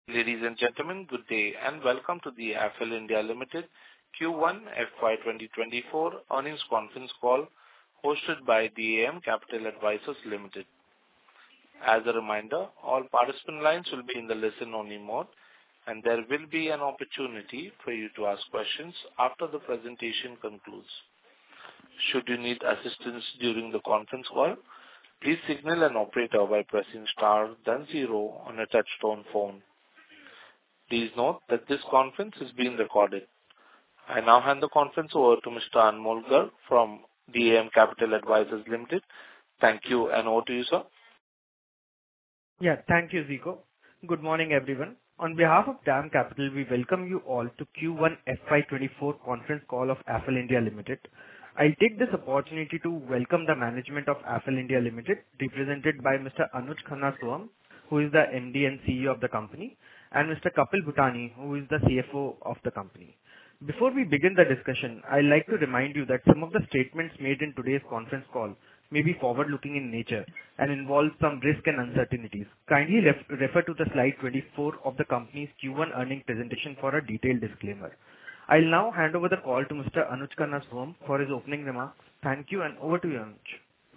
Ladies and gentlemen, good day and welcome to the Affle India Limited Q1 FY 2024 earnings conference call hosted by DAM Capital Advisors Limited. As a reminder, all participant lines will be in the listen-only mode, and there will be an opportunity for you to ask questions after the presentation concludes. Should you need assistance during the conference call, please signal an operator by pressing star then zero on a touch-tone phone. Please note that this conference is being recorded. I now hand the conference over to Mr. Anmol Garg from DAM Capital Advisors Limited. Thank you, and over to you, sir. Yeah, thank you, Zico. Good morning, everyone. On behalf of DAM Capital, we welcome you all to Q1 FY24 conference call of Affle India Limited. I'll take this opportunity to welcome the management of Affle India Limited, represented by Mr. Anuj Khanna Sohum, who is the MD and CEO of the company, and Mr. Kapil Bhutani, who is the CFO of the company. Before we begin the discussion, I'd like to remind you that some of the statements made in today's conference call may be forward-looking in nature and involve some risk and uncertainties. Kindly refer to the slide 24 of the company's Q1 earnings presentation for a detailed disclaimer. I'll now hand over the call to Mr. Anuj Khanna Sohum for his opening remarks. Thank you, and over to you, Anuj.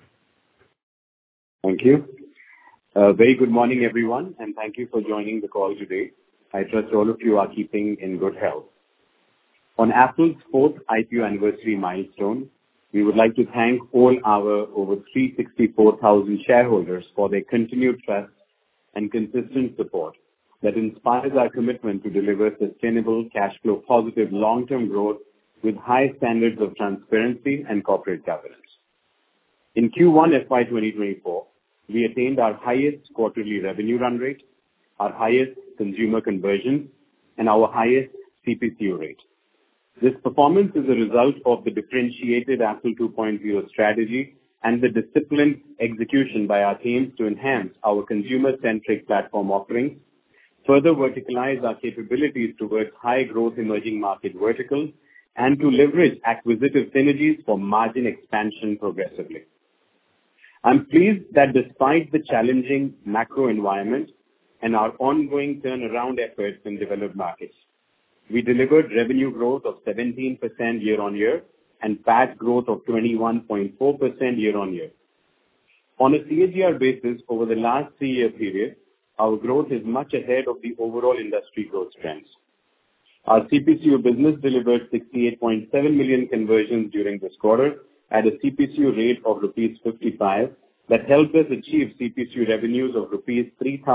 Thank you. Very good morning, everyone, and thank you for joining the call today. I trust all of you are keeping in good health. On Affle's fourth IPO anniversary milestone, we would like to thank all our over 364,000 shareholders for their continued trust and consistent support that inspires our commitment to deliver sustainable, cash flow positive long-term growth with high standards of transparency and corporate governance. In Q1 FY 2024, we attained our highest quarterly revenue run rate, our highest consumer conversion, and our highest CPCU rate. This performance is a result of the differentiated Affle 2.0 strategy and the disciplined execution by our teams to enhance our consumer-centric platform offerings, further verticalize our capabilities towards high-growth emerging market verticals, and to leverage acquisitive synergies for margin expansion progressively. I'm pleased that despite the challenging macro environment and our ongoing turnaround efforts in developed markets, we delivered revenue growth of 17% year-on-year and PAT growth of 21.4% year-on-year. On a CAGR basis, over the last 3-year period, our growth is much ahead of the overall industry growth trends. Our CPCU business delivered 68.7 million conversions during this quarter at a CPCU rate of rupees 55 that helped us achieve CPCU revenues of rupees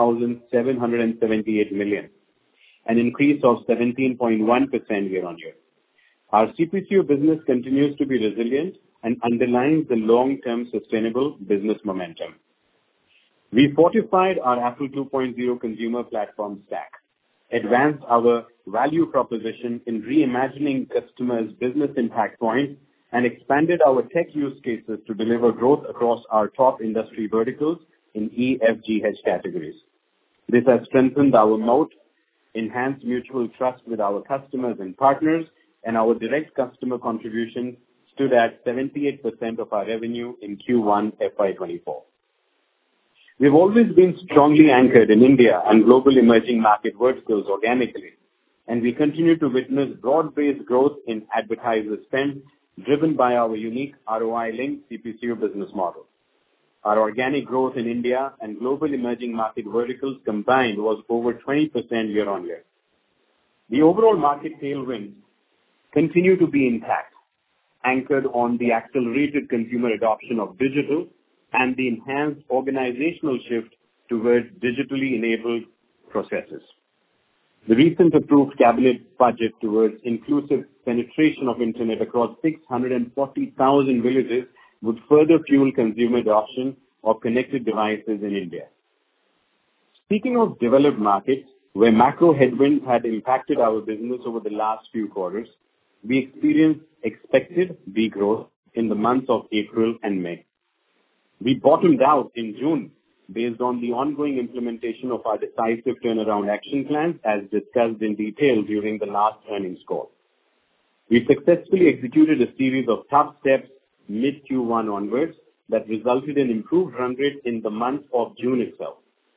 3,778 million, an increase of 17.1% year-on-year. Our CPCU business continues to be resilient and underlines the long-term sustainable business momentum. We fortified our Affle 2.0 consumer platform stack, advanced our value proposition in reimagining customers' business impact points, and expanded our tech use cases to deliver growth across our top industry verticals in EFGH categories. This has strengthened our moat, enhanced mutual trust with our customers and partners, and our direct customer contribution stood at 78% of our revenue in Q1 FY24. We've always been strongly anchored in India and global emerging market verticals organically, and we continue to witness broad-based growth in advertiser spend driven by our unique ROI-linked CPCU business model. Our organic growth in India and global emerging market verticals combined was over 20% year-on-year. The overall market tailwinds continue to be intact, anchored on the accelerated consumer adoption of digital and the enhanced organizational shift towards digitally enabled processes. The recent approved cabinet budget towards inclusive penetration of internet across 640,000 villages would further fuel consumer adoption of connected devices in India. Speaking of developed markets, where macro headwinds had impacted our business over the last few quarters, we experienced expected degrowth in the months of April and May. We bottomed out in June based on the ongoing implementation of our decisive turnaround action plans as discussed in detail during the last earnings call. We successfully executed a series of tough steps mid-Q1 onwards that resulted in improved run rate in the month of June itself.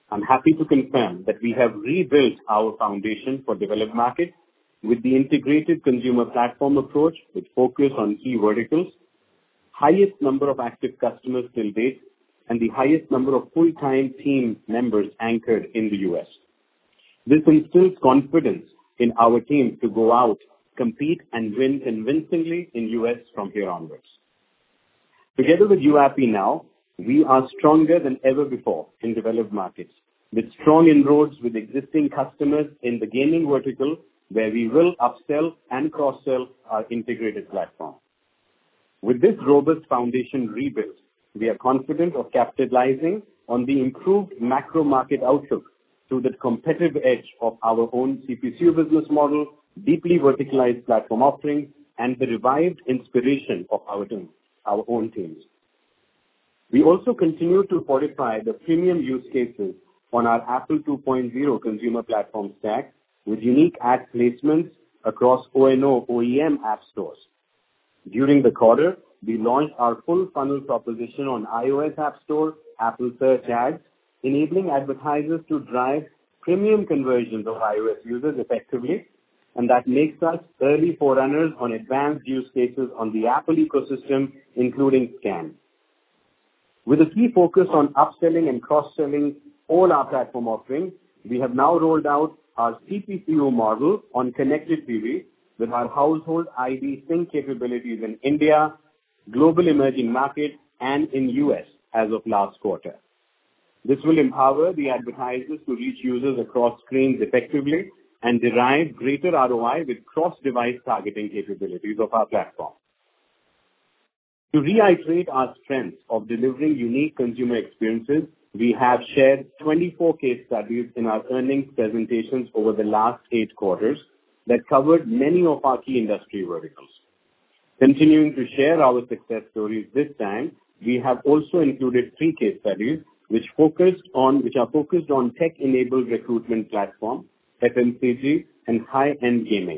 I'm happy to confirm that we have rebuilt our foundation for developed markets with the integrated consumer platform approach with focus on key verticals, highest number of active customers till date, and the highest number of full-time team members anchored in the US. This instills confidence in our team to go out, compete, and win convincingly in US from here onwards. Together with UAP now, we are stronger than ever before in developed markets, with strong inroads with existing customers in the gaming vertical, where we will upsell and cross-sell our integrated platform. With this robust foundation rebuilt, we are confident of capitalizing on the improved macro market outlook through the competitive edge of our own CPCU business model, deeply verticalized platform offerings, and the revived inspiration of our own teams. We also continue to fortify the premium use cases on our Apple 2.0 consumer platform stack with unique ad placements across O&O OEM app stores. During the quarter, we launched our full funnel proposition on iOS App Store, Apple Search Ads, enabling advertisers to drive premium conversions of iOS users effectively, and that makes us early forerunners on advanced use cases on the Apple ecosystem, including SCAN. With a key focus on upselling and cross-selling all our platform offerings, we have now rolled out our CPCU model on connected TV with our household ID sync capabilities in India, global emerging markets, and in US as of last quarter. This will empower the advertisers to reach users across screens effectively and derive greater ROI with cross-device targeting capabilities of our platform. To reiterate our strength of delivering unique consumer experiences, we have shared 24 case studies in our earnings presentations over the last 8 quarters that covered many of our key industry verticals. Continuing to share our success stories this time, we have also included 3 case studies which are focused on tech-enabled recruitment platform, FMCG, and high-end gaming.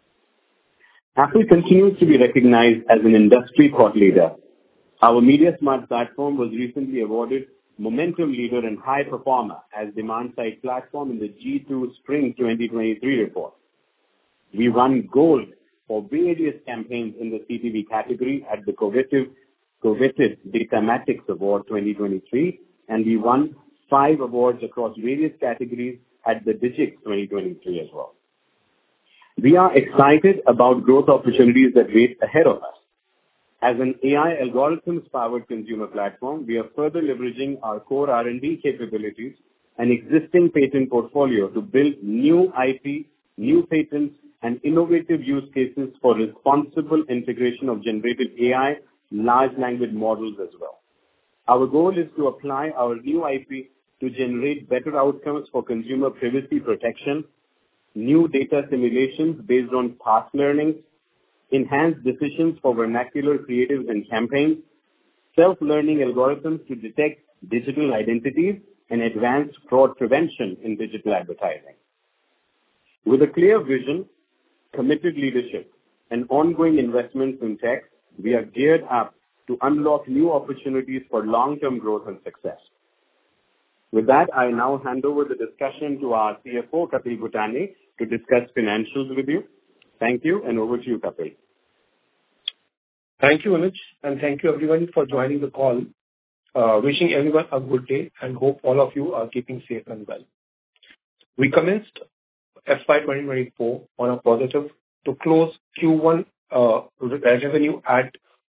Apple continues to be recognized as an industry thought leader. Our MediaSmart platform was recently awarded Momentum Leader and High Performer as demand-side platform in the G2 Spring 2023 report. We won gold for various campaigns in the CTV category at the coveted Datamatics Award 2023, and we won 5 awards across various categories at the Digix 2023 as well. We are excited about growth opportunities that wait ahead of us. As an AI algorithms-powered consumer platform, we are further leveraging our core R&D capabilities and existing patent portfolio to build new IP, new patents, and innovative use cases for responsible integration of generative AI, large language models as well. Our goal is to apply our new IP to generate better outcomes for consumer privacy protection, new data simulations based on past learnings, enhanced decisions for vernacular creatives and campaigns, self-learning algorithms to detect digital identities, and advanced fraud prevention in digital advertising. With a clear vision, committed leadership, and ongoing investments in tech, we are geared up to unlock new opportunities for long-term growth and success. With that, I now hand over the discussion to our CFO, Kapil Bhutani, to discuss financials with you. Thank you, and over to you, Kapil. Thank you, Anuj, and thank you everyone for joining the call. Wishing everyone a good day and hope all of you are keeping safe and well. We commenced FY 2024 on a positive to close Q1 revenue at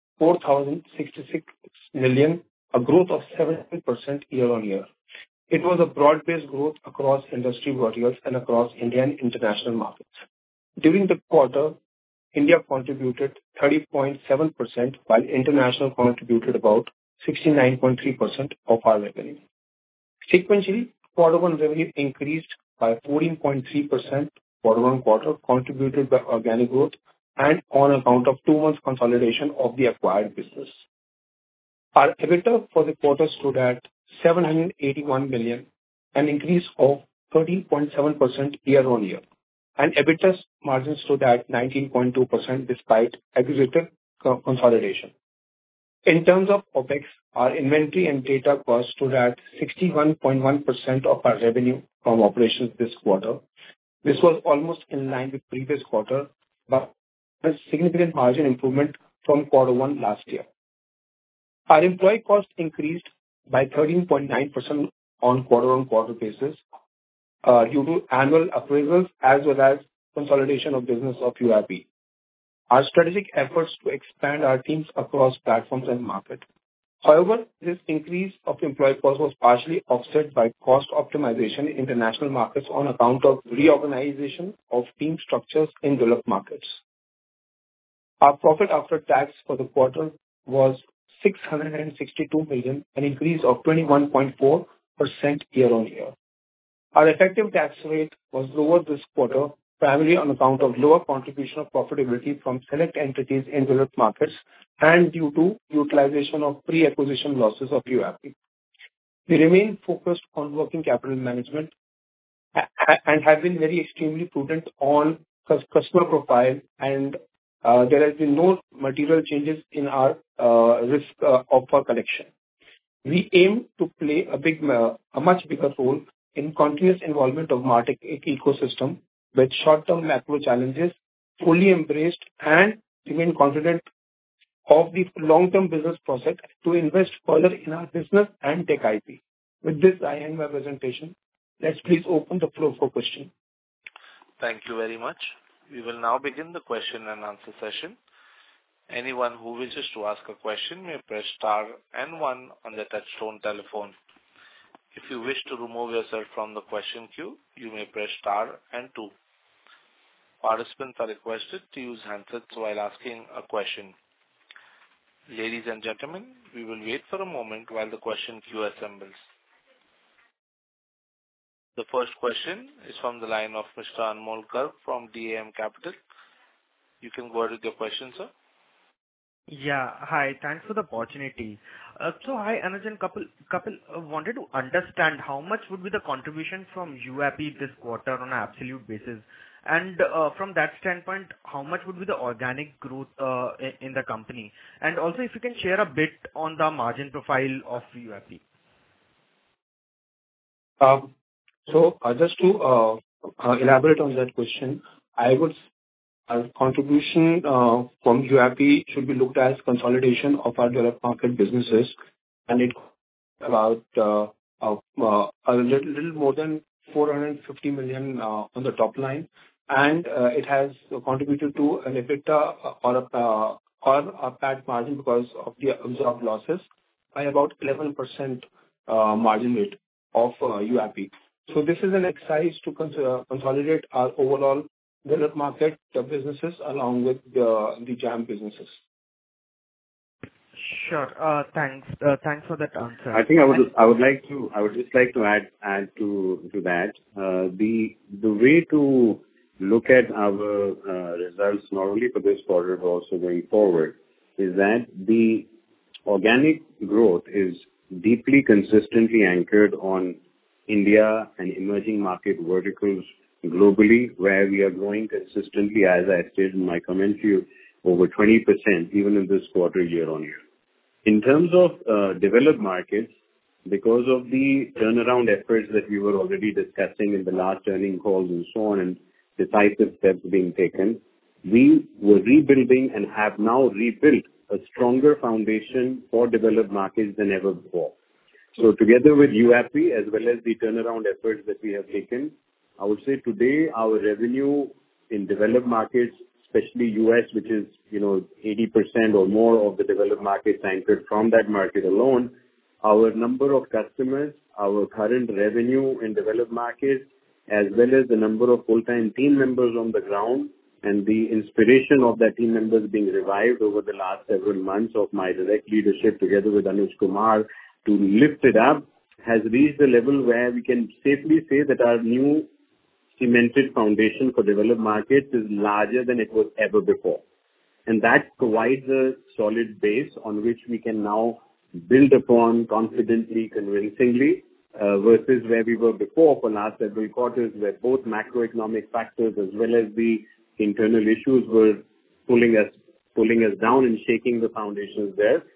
4,066 million, a growth of 17% year-on-year. It was a broad-based growth across industry verticals and across India and international markets. During the quarter, India contributed 30.7%, while international contributed about 69.3% of our revenue. Sequentially, Q1 revenue increased by 14.3% quarter-on-quarter, contributed by organic growth and on account of 2 months consolidation of the acquired business. Our EBITDA for the quarter stood at 781 million, an increase of 13.7% year-on-year, and EBITDA margin stood at 19.2% despite acquisitive consolidation. In terms of OpEx, our inventory and data costs stood at 61.1% of our revenue from operations this quarter. This was almost in line with previous quarter, but a significant margin improvement from quarter one last year. Our employee cost increased by 13.9% on quarter-on-quarter basis due to annual appraisals as well as consolidation of business of UIP. Our strategic efforts to expand our teams across platforms and market. However, this increase of employee cost was partially offset by cost optimization in international markets on account of reorganization of team structures in developed markets. Our profit after tax for the quarter was 662 million, an increase of 21.4% year-on-year. Our effective tax rate was lower this quarter, primarily on account of lower contribution of profitability from select entities in developed markets and due to utilization of pre-acquisition losses of UIP. We remain focused on working capital management and have been very extremely prudent on customer profile, and there has been no material changes in our risk of our collection. We aim to play a much bigger role in continuous involvement of MarTech ecosystem with short-term macro challenges fully embraced and remain confident of the long-term business prospect to invest further in our business and tech IP. With this, I end my presentation. Let's please open the floor for questions. Thank you very much. We will now begin the question and answer session. Anyone who wishes to ask a question may press star and one on their touchtone telephone. If you wish to remove yourself from the question queue, you may press star and two. Participants are requested to use handsets while asking a question. Ladies and gentlemen, we will wait for a moment while the question queue assembles. The first question is from the line of Mr. Anmol Garg from DAM Capital. You can go ahead with your question, sir. Yeah. Hi. Thanks for the opportunity. Hi, Anuj. Kapil wanted to understand how much would be the contribution from UIP this quarter on an absolute basis. From that standpoint, how much would be the organic growth in the company? Also, if you can share a bit on the margin profile of UIP. Just to elaborate on that question, our contribution from UIP should be looked as consolidation of our developed market businesses, and it about a little more than 450 million on the top line. It has contributed to an EBITDA or a PAT margin because of the absorbed losses by about 11% margin rate of UIP. This is an exercise to consolidate our overall developed market businesses along with the JAM businesses. Sure. Thanks. Thanks for that answer. I think I would just like to add to that. The way to look at our results, not only for this quarter but also going forward, is that the organic growth is deeply consistently anchored on India and emerging market verticals globally, where we are growing consistently, as I stated in my commentary, over 20% even in this quarter year-on-year. In terms of developed markets, because of the turnaround efforts that we were already discussing in the last earnings calls and so on, and decisive steps being taken, we were rebuilding and have now rebuilt a stronger foundation for developed markets than ever before. Together with UIP as well as the turnaround efforts that we have taken, I would say today our revenue in developed markets, especially US, which is 80% or more of the developed markets anchored from that market alone, our number of customers, our current revenue in developed markets, as well as the number of full-time team members on the ground, and the inspiration of that team members being revived over the last several months of my direct leadership together with Anuj Kumar to lift it up, has reached a level where we can safely say that our new cemented foundation for developed markets is larger than it was ever before. And that provides a solid base on which we can now build upon confidently, convincingly, versus where we were before for last several quarters, where both macroeconomic factors as well as the internal issues were pulling us down and shaking the foundations there.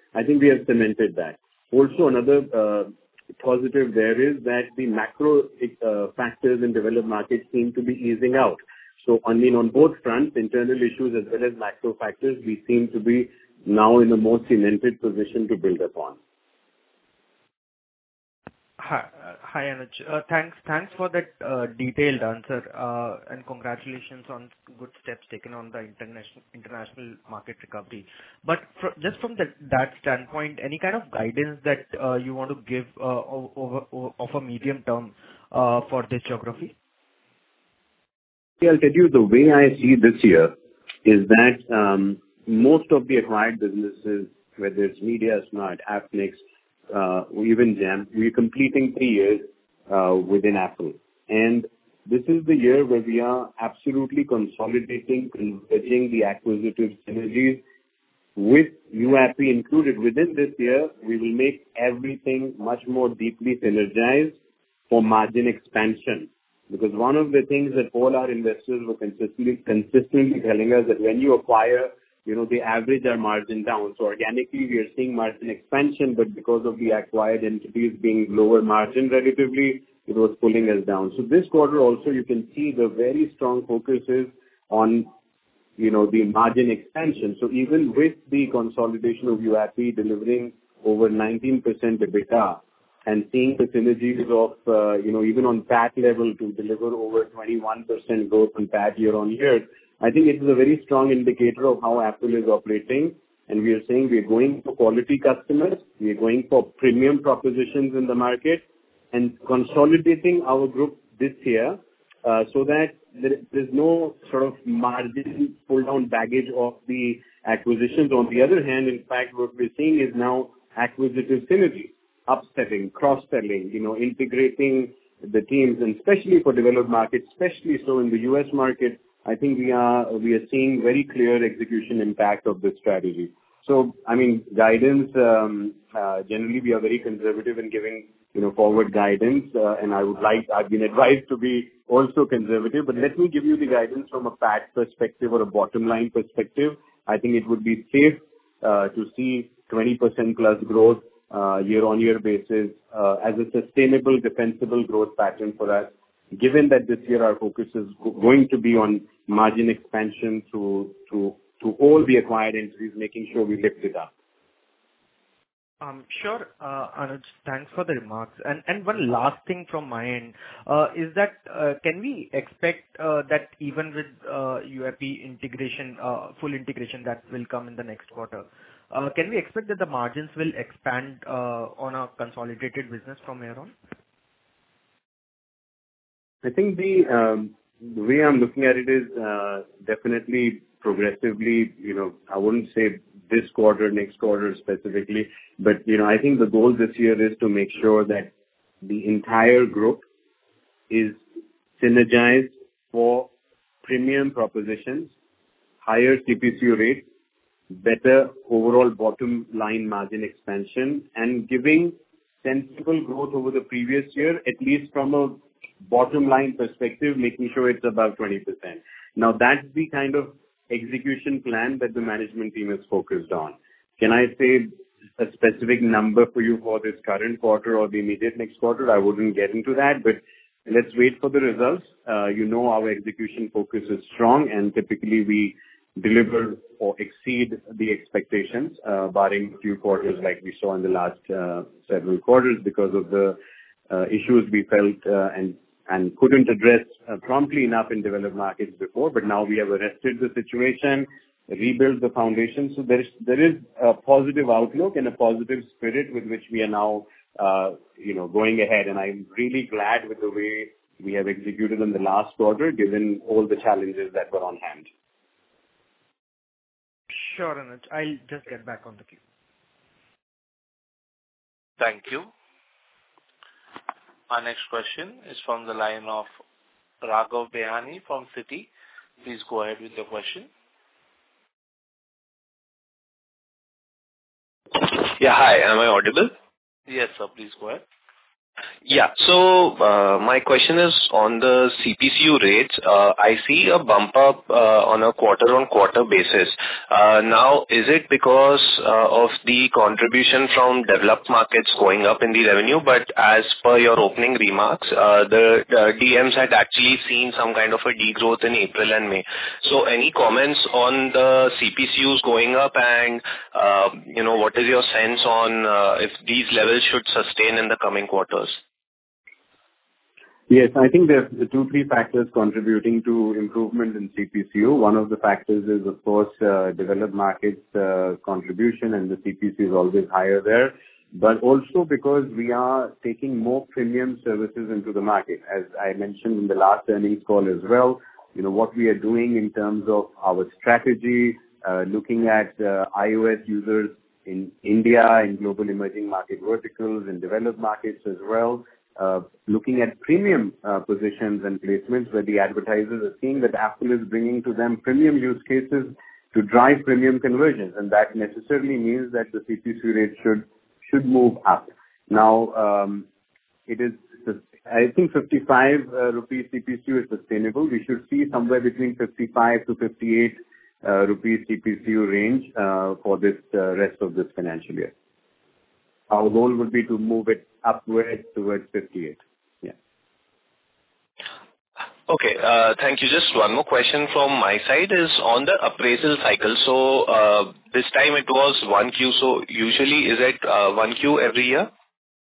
I think we have cemented that. Also, another positive there is that the macro factors in developed markets seem to be easing out. So, I mean, on both fronts, internal issues as well as macro factors, we seem to be now in a more cemented position to build upon. Hi, Anuj. Thanks for that detailed answer, and congratulations on good steps taken on the international market recovery. But just from that standpoint, any kind of guidance that you want to give of a medium term for this geography? Yeah, I'll tell you, the way I see this year is that most of the acquired businesses, whether it's MediaSmart, Appnext, even Jampp, we're completing 3 years within Affle. And this is the year where we are absolutely consolidating, converging the acquisitive synergies with YouAppi included. Within this year, we will make everything much more deeply synergized for margin expansion. Because one of the things that all our investors were consistently telling us that when you acquire, they average our margin down. So organically, we are seeing margin expansion, but because of the acquired entities being lower margin relatively, it was pulling us down. So this quarter also, you can see the very strong focus is on, the margin expansion. So even with the consolidation of YouAppi delivering over 19% EBITDA and seeing the synergies of, even on PAT level to deliver over 21% growth on PAT year on year, I think it is a very strong indicator of how Affle is operating. And we are saying we are going for quality customers, we are going for premium propositions in the market, and consolidating our group this year so that there's no sort of margin pull-down baggage of the acquisitions. On the other hand, in fact, what we're seeing is now acquisitive synergy, upselling, cross-selling, integrating the teams, and especially for developed markets, especially so in the US market, I think we are seeing very clear execution impact of this strategy. So, I mean, guidance, generally we are very conservative in giving, forward guidance, and I've been advised to be also conservative, but let me give you the guidance from a PAT perspective or a bottom line perspective. I think it would be safe to see 20% plus growth year-on-year basis as a sustainable, defensible growth pattern for us, given that this year our focus is going to be on margin expansion to all the acquired entities, making sure we lift it up. Sure, Anuj, thanks for the remarks. And one last thing from my end is that can we expect that even with YouAppi integration, full integration that will come in the next quarter, can we expect that the margins will expand on a consolidated business from here on? I think the way I'm looking at it is definitely progressively, I wouldn't say this quarter, next quarter specifically, but, I think the goal this year is to make sure that the entire group is synergized for premium propositions, higher CPCU rates, better overall bottom line margin expansion, and giving sensible growth over the previous year, at least from a bottom line perspective, making sure it's above 20%. Now, that's the kind of execution plan that the management team is focused on. Can I say a specific number for you for this current quarter or the immediate next quarter? I wouldn't get into that, but let's wait for the results. Our execution focus is strong, and typically we deliver or exceed the expectations, barring a few quarters like we saw in the last several quarters because of the issues we felt and couldn't address promptly enough in developed markets before. But now we have arrested the situation, rebuilt the foundation. So there is a positive outlook and a positive spirit with which we are now, going ahead. And I'm really glad with the way we have executed in the last quarter, given all the challenges that were on hand. Sure, Anuj. I'll just get back on the queue. Thank you. Our next question is from the line of Raghav Behani from Citi. Please go ahead with your question. Yeah, hi. Am I audible? Yes, sir. Please go ahead. Yeah. So, my question is on the CPCU rates. I see a bump up on a quarter-on-quarter basis. Now, is it because of the contribution from developed markets going up in the revenue? But as per your opening remarks, the DMs had actually seen some kind of a degrowth in April and May. So any comments on the CPCUs going up and, what is your sense on if these levels should sustain in the coming quarters? Yes, I think there are two, three factors contributing to improvement in CPCU. One of the factors is, of course, developed markets contribution, and the CPCU is always higher there. But also because we are taking more premium services into the market. As I mentioned in the last earnings call as well, what we are doing in terms of our strategy, looking at iOS users in India, in global emerging market verticals, in developed markets as well. Looking at premium positions and placements where the advertisers are seeing that Apple is bringing to them premium use cases to drive premium conversions, and that necessarily means that the CPC rate should move up. Now, it is, I think 55 rupees CPCU is sustainable. We should see somewhere between 55 to 58 rupees CPCU range for this rest of this financial year. Our goal would be to move it upwards towards 58. Yeah. Okay. Thank you. Just one more question from my side is on the appraisal cycle. So this time it was 1Q. So usually is it 1Q every year?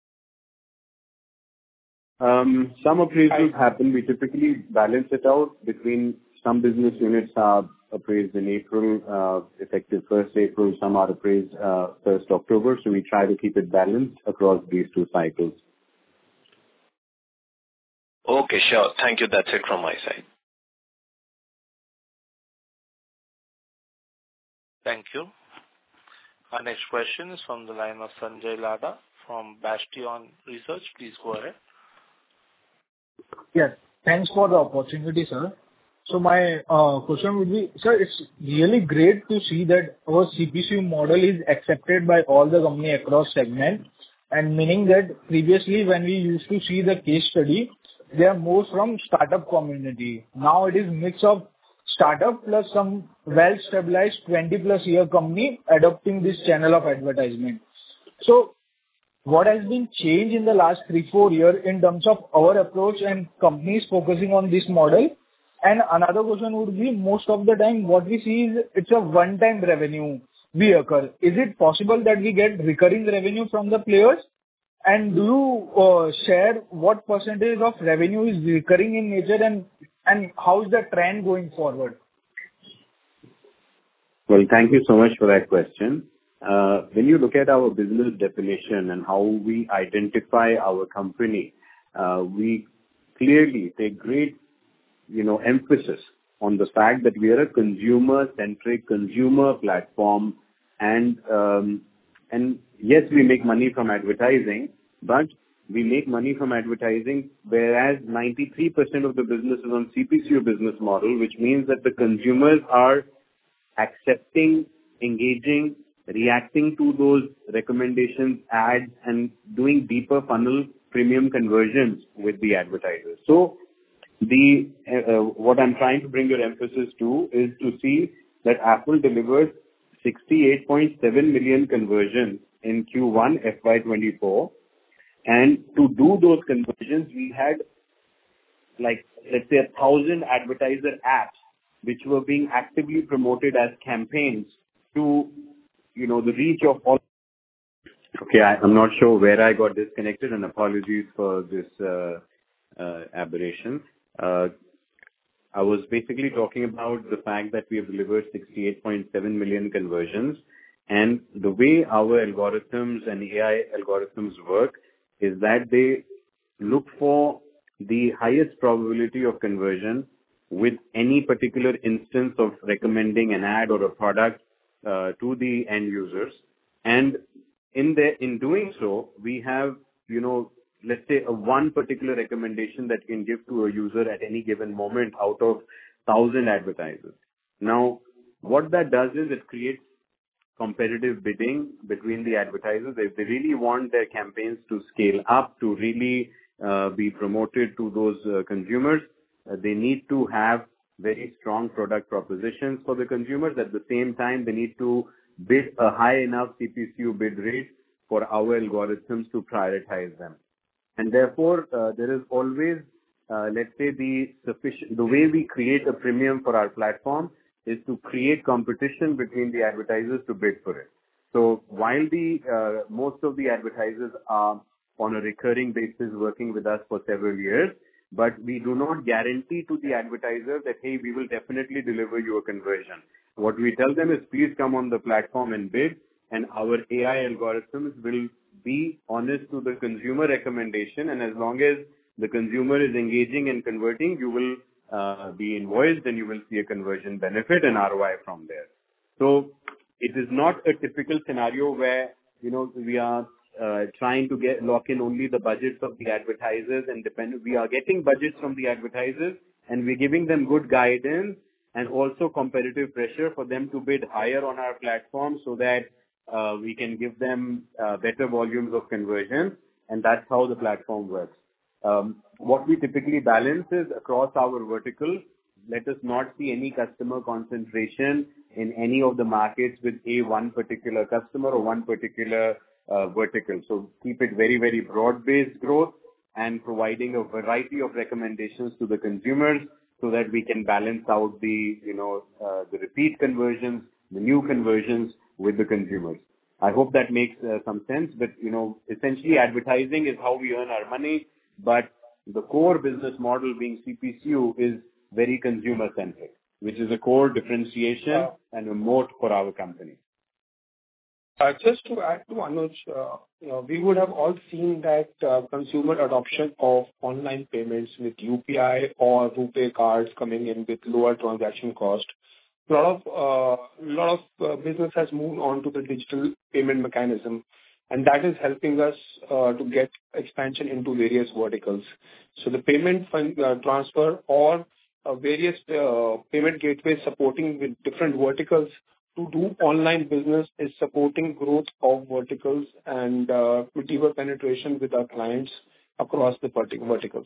Some appraisals happen. We typically balance it out between some business units are appraised in April, effective 1st April. Some are appraised 1st October. So we try to keep it balanced across these two cycles. Okay, sure. Thank you. That's it from my side. Thank you. Our next question is from the line of Sanjay Lada from Bastion Research. Please go ahead. Yes. Thanks for the opportunity, sir. So my question would be, sir, it's really great to see that our CPCU model is accepted by all the company across segments, and meaning that previously when we used to see the case study, they are more from startup community. Now it is mix of startup plus some well-stabilized 20+ year company adopting this channel of advertisement. So what has been changed in the last 3-4 years in terms of our approach and companies focusing on this model? And another question would be, most of the time what we see is it's a one-time revenue we occur. Is it possible that we get recurring revenue from the players? And do you share what percentage of revenue is recurring in nature, and how is the trend going forward? Well, thank you so much for that question. When you look at our business definition and how we identify our company, we clearly take great emphasis on the fact that we are a consumer-centric consumer platform, and yes, we make money from advertising, but we make money from advertising, whereas 93% of the business is on CPCU business model, which means that the consumers are accepting, engaging, reacting to those recommendations, ads, and doing deeper funnel premium conversions with the advertisers. So what I'm trying to bring your emphasis to is to see that Apple delivered 68.7 million conversions in Q1 FY24, and to do those conversions, we had let's say 1,000 advertiser apps which were being actively promoted as campaigns to the reach of all. Okay, I'm not sure where I got disconnected, and apologies for this aberration. I was basically talking about the fact that we have delivered 68.7 million conversions, and the way our algorithms and AI algorithms work is that they look for the highest probability of conversion with any particular instance of recommending an ad or a product to the end users. And in doing so, we have, let's say one particular recommendation that can give to a user at any given moment out of 1,000 advertisers. Now, what that does is it creates competitive bidding between the advertisers. If they really want their campaigns to scale up, to really be promoted to those consumers, they need to have very strong product propositions for the consumers. At the same time, they need to bid a high enough CPCU bid rate for our algorithms to prioritize them. And therefore, there is always, let's say, the way we create a premium for our platform is to create competition between the advertisers to bid for it. So while most of the advertisers are on a recurring basis working with us for several years, but we do not guarantee to the advertiser that, hey, we will definitely deliver you a conversion. What we tell them is, please come on the platform and bid, and our AI algorithms will be honest to the consumer recommendation, and as long as the consumer is engaging and converting, you will be invoiced and you will see a conversion benefit and ROI from there. So it is not a typical scenario where, we are trying to lock in only the budgets of the advertisers and we are getting budgets from the advertisers and we're giving them good guidance and also competitive pressure for them to bid higher on our platform so that we can give them better volumes of conversion, and that's how the platform works. What we typically balance is across our verticals, let us not see any customer concentration in any of the markets with one particular customer or one particular vertical. So keep it very, very broad-based growth and providing a variety of recommendations to the consumers so that we can balance out the repeat conversions, the new conversions with the consumers. I hope that makes some sense, but essentially advertising is how we earn our money, but the core business model being CPCU is very consumer centric, which is a core differentiation and a moat for our company. Just to add to Anuj, we would have all seen that consumer adoption of online payments with UPI or RuPay cards coming in with lower transaction cost. A lot of business has moved on to the digital payment mechanism, and that is helping us to get expansion into various verticals. So the payment transfer or various payment gateways supporting with different verticals to do online business is supporting growth of verticals and deeper penetration with our clients across the verticals.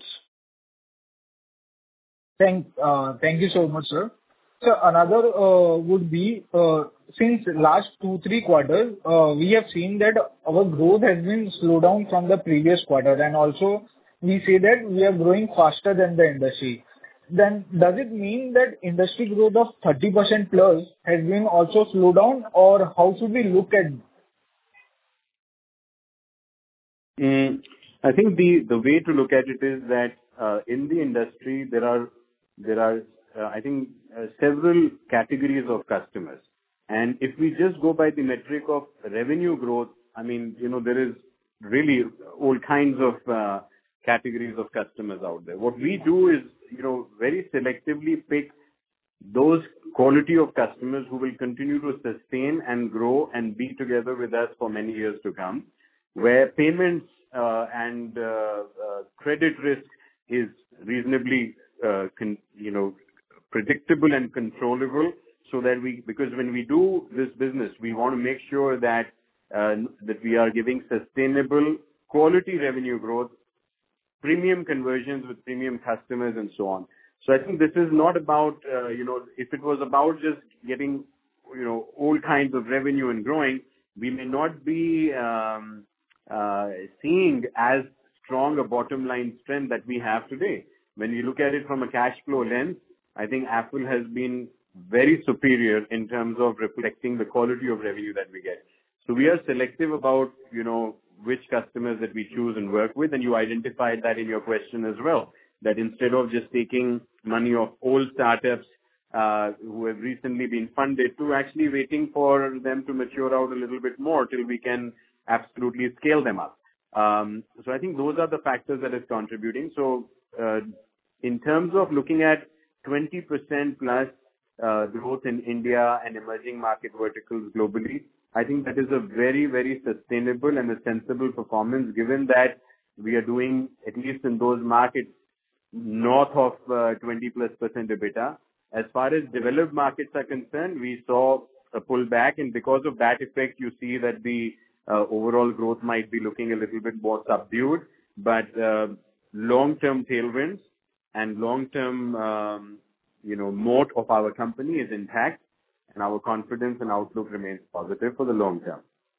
Thank you so much, sir. So another would be, since last 2-3 quarters, we have seen that our growth has been slowed down from the previous quarter, and also we say that we are growing faster than the industry. Then does it mean that industry growth of 30% plus has been also slowed down, or how should we look at? I think the way to look at it is that in the industry there are I think several categories of customers, and if we just go by the metric of revenue growth, I mean there is really all kinds of categories of customers out there. What we do is very selectively pick those quality of customers who will continue to sustain and grow and be together with us for many years to come, where payments and credit risk is reasonably predictable and controllable, so that because when we do this business, we want to make sure that we are giving sustainable quality revenue growth, premium conversions with premium customers, and so on. So I think this is not about, if it was about just getting, all kinds of revenue and growing, we may not be seeing as strong a bottom line strength that we have today. When you look at it from a cash flow lens, I think Affle has been very superior in terms of reflecting the quality of revenue that we get. So we are selective about, which customers that we choose and work with, and you identified that in your question as well, that instead of just taking money off old startups who have recently been funded, to actually waiting for them to mature out a little bit more till we can absolutely scale them up. So I think those are the factors that is contributing. So in terms of looking at 20% plus growth in India and emerging market verticals globally, I think that is a very, very sustainable and a sensible performance, given that we are doing, at least in those markets, north of 20+% EBITDA. As far as developed markets are concerned, we saw a pullback, and because of that effect, you see that the overall growth might be looking a little bit more subdued. But long-term tailwinds and long-term, moat of our company is intact, and our confidence and outlook remains positive for the long term.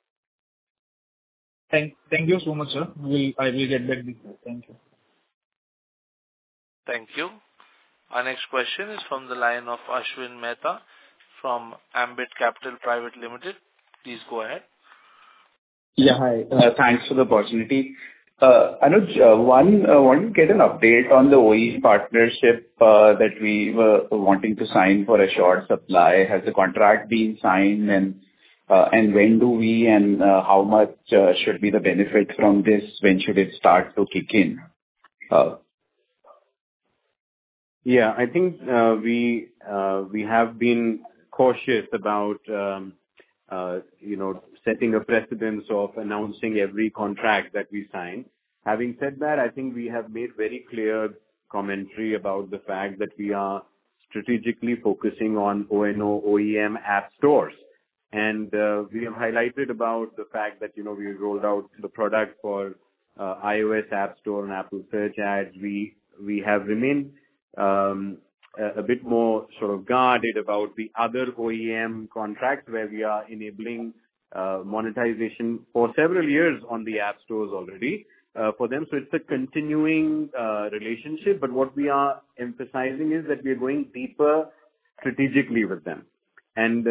Thank you so much, sir. I will get back with you. Thank you. Thank you. Our next question is from the line of Ashwin Mehta from Ambit Capital Private Limited. Please go ahead. Yeah, hi. Thanks for the opportunity. Anuj, I want to get an update on the OE partnership that we were wanting to sign for assured supply. Has the contract been signed, and when do we and how much should be the benefit from this? When should it start to kick in? Yeah, I think we have been cautious about setting a precedence of announcing every contract that we sign. Having said that, I think we have made very clear commentary about the fact that we are strategically focusing on O&O OEM app stores. And we have highlighted about the fact that, we rolled out the product for iOS App Store and Apple Search Ads. We have remained a bit more sort of guarded about the other OEM contracts where we are enabling monetization for several years on the app stores already for them. So it's a continuing relationship, but what we are emphasizing is that we are going deeper strategically with them. And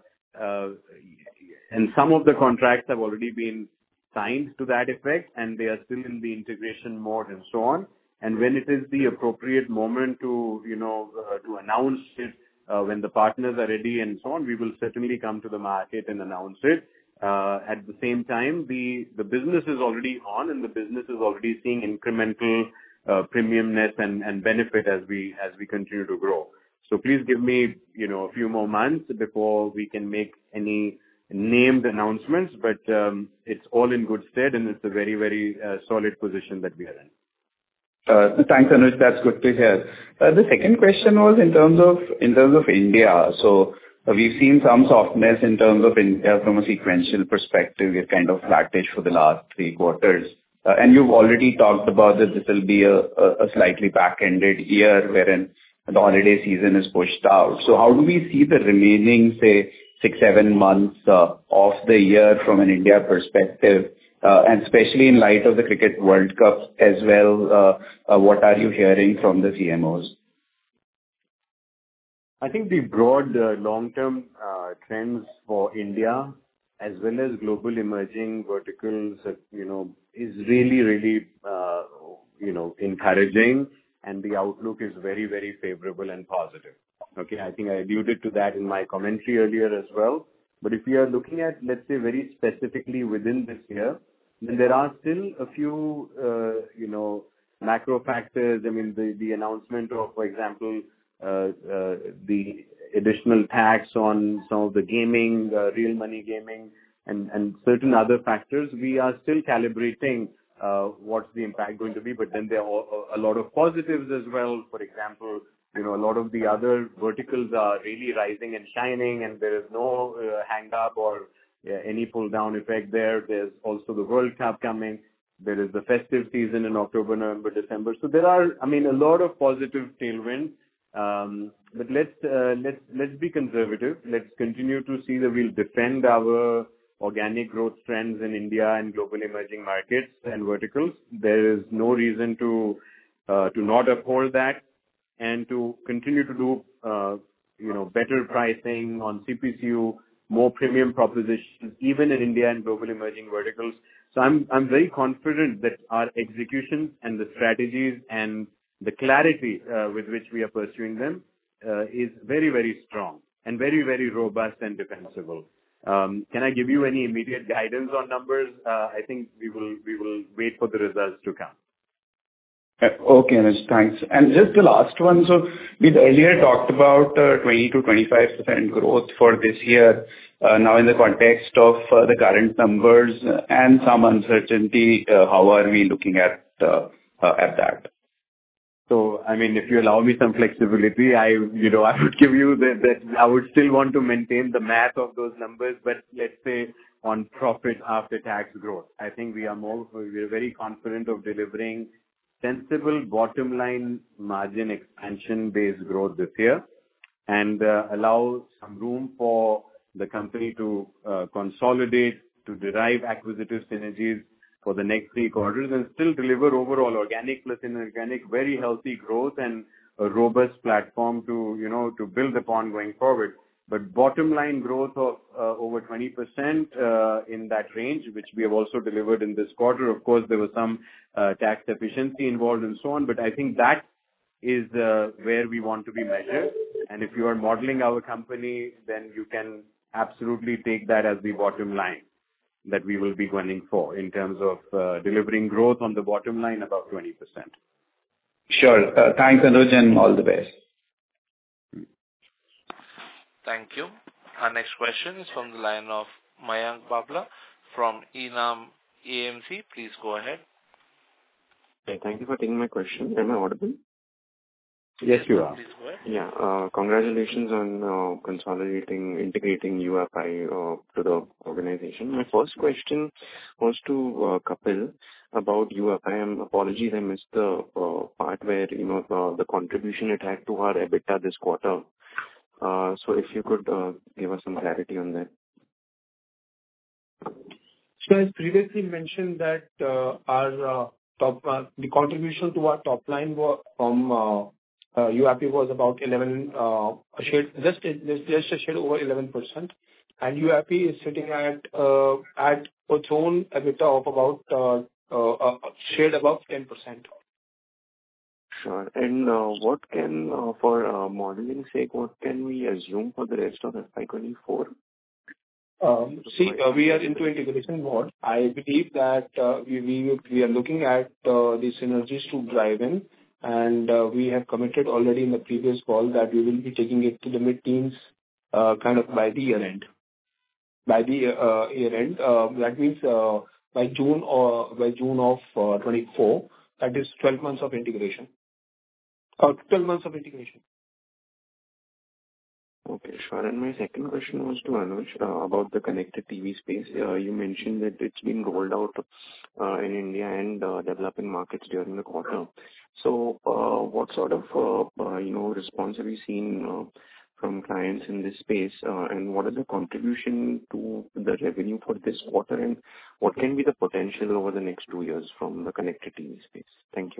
some of the contracts have already been signed to that effect, and they are still in the integration mode and so on. And when it is the appropriate moment to announce it, when the partners are ready and so on, we will certainly come to the market and announce it. At the same time, the business is already on, and the business is already seeing incremental premiumness and benefit as we continue to grow. So please give me, a few more months before we can make any named announcements, but it's all in good stead, and it's a very, very solid position that we are in. Thanks, Anuj. That's good to hear. The second question was in terms of India. So we've seen some softness in terms of India from a sequential perspective. We're kind of flattish for the last 3 quarters. And you've already talked about that this will be a slightly back-ended year wherein the holiday season is pushed out. So how do we see the remaining, say, 6-7 months of the year from an India perspective? And especially in light of the Cricket World Cup as well, what are you hearing from the CMOs? I think the broad long-term trends for India as well as global emerging verticals, is really, really, encouraging, and the outlook is very, very favorable and positive. Okay, I think I alluded to that in my commentary earlier as well. But if we are looking at, let's say, very specifically within this year, then there are still a few, macro factors. I mean, the announcement of, for example, the additional tax on some of the gaming, real money gaming, and certain other factors. We are still calibrating what's the impact going to be. But then there are a lot of positives as well. For example, a lot of the other verticals are really rising and shining, and there is no hang up or any pull down effect there. There's also the World Cup coming. There is the festive season in October, November, December. So there are, a lot of positive tailwinds. But let's be conservative. Let's continue to see that we'll defend our organic growth trends in India and global emerging markets and verticals. There is no reason to not uphold that, and to continue to do better pricing on CPCU, more premium propositions, even in India and global emerging verticals. So I'm very confident that our execution and the strategies and the clarity with which we are pursuing them is very, very strong and very, very robust and defensible. Can I give you any immediate guidance on numbers? I think we will wait for the results to come. Okay, Anuj, thanks. And just the last one. So we earlier talked about 20-25% growth for this year. Now in the context of the current numbers and some uncertainty, how are we looking at that? So, I mean, if you allow me some flexibility, I would give you that I would still want to maintain the math of those numbers, but let's say on profit after tax growth, I think we're very confident of delivering sensible bottom line margin expansion based growth this year, and allow some room for the company to consolidate, to derive acquisitive synergies for the next 3 quarters, and still deliver overall organic plus inorganic, very healthy growth and a robust platform to build upon going forward. But bottom line growth of over 20% in that range, which we have also delivered in this quarter. Of course, there was some tax efficiency involved and so on, but I think that is where we want to be measured. And if you are modeling our company, then you can absolutely take that as the bottom line that we will be gunning for in terms of delivering growth on the bottom line above 20%. Sure. Thanks, Anuj, and all the best. Thank you. Our next question is from the line of Mayank Babla from Enam AMC. Please go ahead. Okay, thank you for taking my question. Am I audible? Yes, you are. Please go ahead. Yeah. Congratulations on integrating UFI to the organization. My first question was to Kapil about UFI. Apologies, I missed the part where the contribution it had to our EBITDA this quarter. So if you could give us some clarity on that. So as previously mentioned that our the contribution to our top line from UAP was about 11, just a shade over 11%, and UAP is sitting at its own EBITDA of about shade above 10%. Sure. And what can, for modeling sake, what can we assume for the rest of FY24? We are into integration mode. I believe that we are looking at the synergies to drive in, and we have committed already in the previous call that we will be taking it to the mid-teens kind of by the year end. By the year end, that means by June of 24. That is 12 months of integration. 12 months of integration. Okay, sure. And my second question was to Anuj about the connected TV space. You mentioned that it's been rolled out in India and developing markets during the quarter. So, what sort of response have you seen from clients in this space, and what is the contribution to the revenue for this quarter, and what can be the potential over the next 2 years from the connected TV space? Thank you.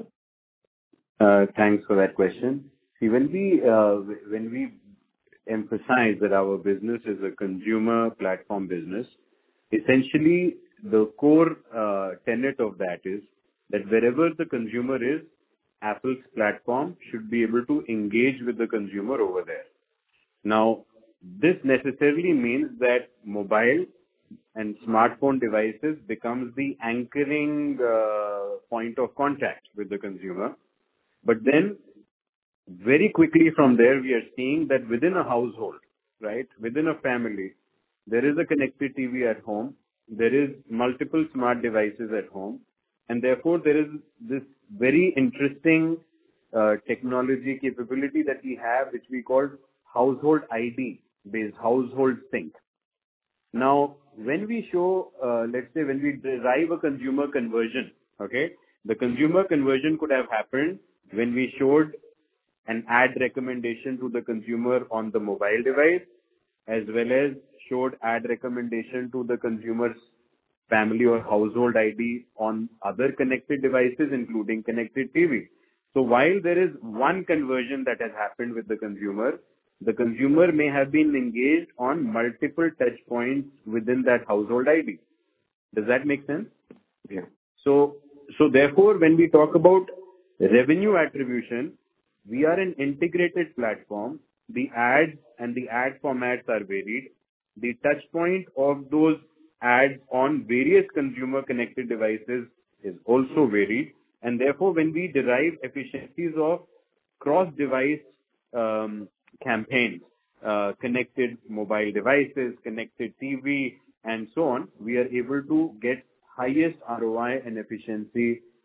Thanks for that question. See, when we emphasize that our business is a consumer platform business, essentially the core tenet of that is that wherever the consumer is, Apple's platform should be able to engage with the consumer over there. Now, this necessarily means that mobile and smartphone devices becomes the anchoring point of contact with the consumer. But then very quickly from there, we are seeing that within a household, right, within a family, there is a connected TV at home, there is multiple smart devices at home, and therefore there is this very interesting technology capability that we have, which we call household ID based household sync. Now, when we show, let's say when we derive a consumer conversion, okay, the consumer conversion could have happened when we showed an ad recommendation to the consumer on the mobile device, as well as showed ad recommendation to the consumer's family or household ID on other connected devices, including connected TV. So while there is one conversion that has happened with the consumer may have been engaged on multiple touch points within that household ID. Does that make sense? Yeah. So therefore, when we talk about revenue attribution, we are an integrated platform. The ads and the ad formats are varied. The touch point of those ads on various consumer connected devices is also varied. And therefore, when we derive efficiencies of cross-device campaigns, connected mobile devices, connected TV, and so on, we are able to get highest ROI and efficiency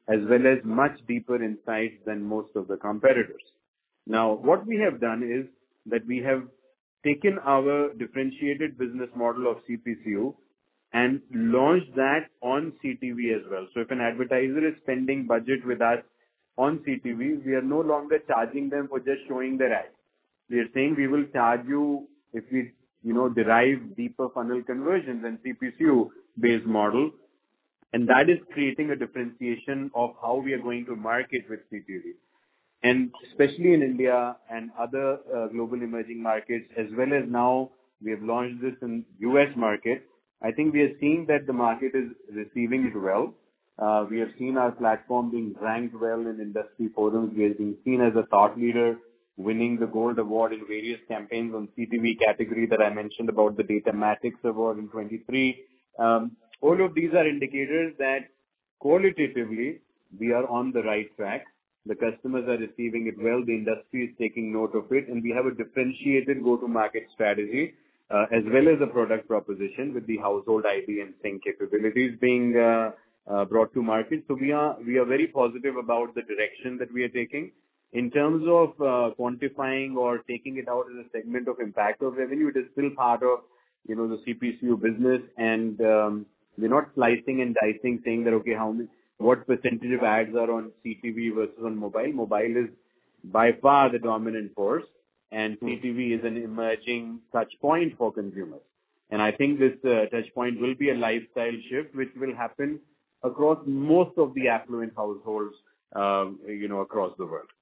as well as much deeper insights than most of the competitors. Now, what we have done is that we have taken our differentiated business model of CPCU and launched that on CTV as well. So if an advertiser is spending budget with us on CTV, we are no longer charging them for just showing their ad. We are saying we will charge you if we, derive deeper funnel conversions and CPCU-based model, and that is creating a differentiation of how we are going to market with CTV. And especially in India and other global emerging markets, as well as now we have launched this in US market, I think we are seeing that the market is receiving it well. We have seen our platform being ranked well in industry forums. We have been seen as a thought leader, winning the Gold Award in various campaigns on CTV category that I mentioned about the Datamatics Award in 23. All of these are indicators that qualitatively we are on the right track. The customers are receiving it well. The industry is taking note of it, and we have a differentiated go-to-market strategy as well as a product proposition with the household ID and sync capabilities being brought to market. So we are very positive about the direction that we are taking. In terms of quantifying or taking it out as a segment of impact of revenue, it is still part of the CPCU business, and we're not slicing and dicing, saying that okay, what percentage of ads are on CTV versus on mobile. Mobile is by far the dominant force, and CTV is an emerging touch point for consumers. And I think this touch point will be a lifestyle shift, which will happen across most of the affluent households, across the world.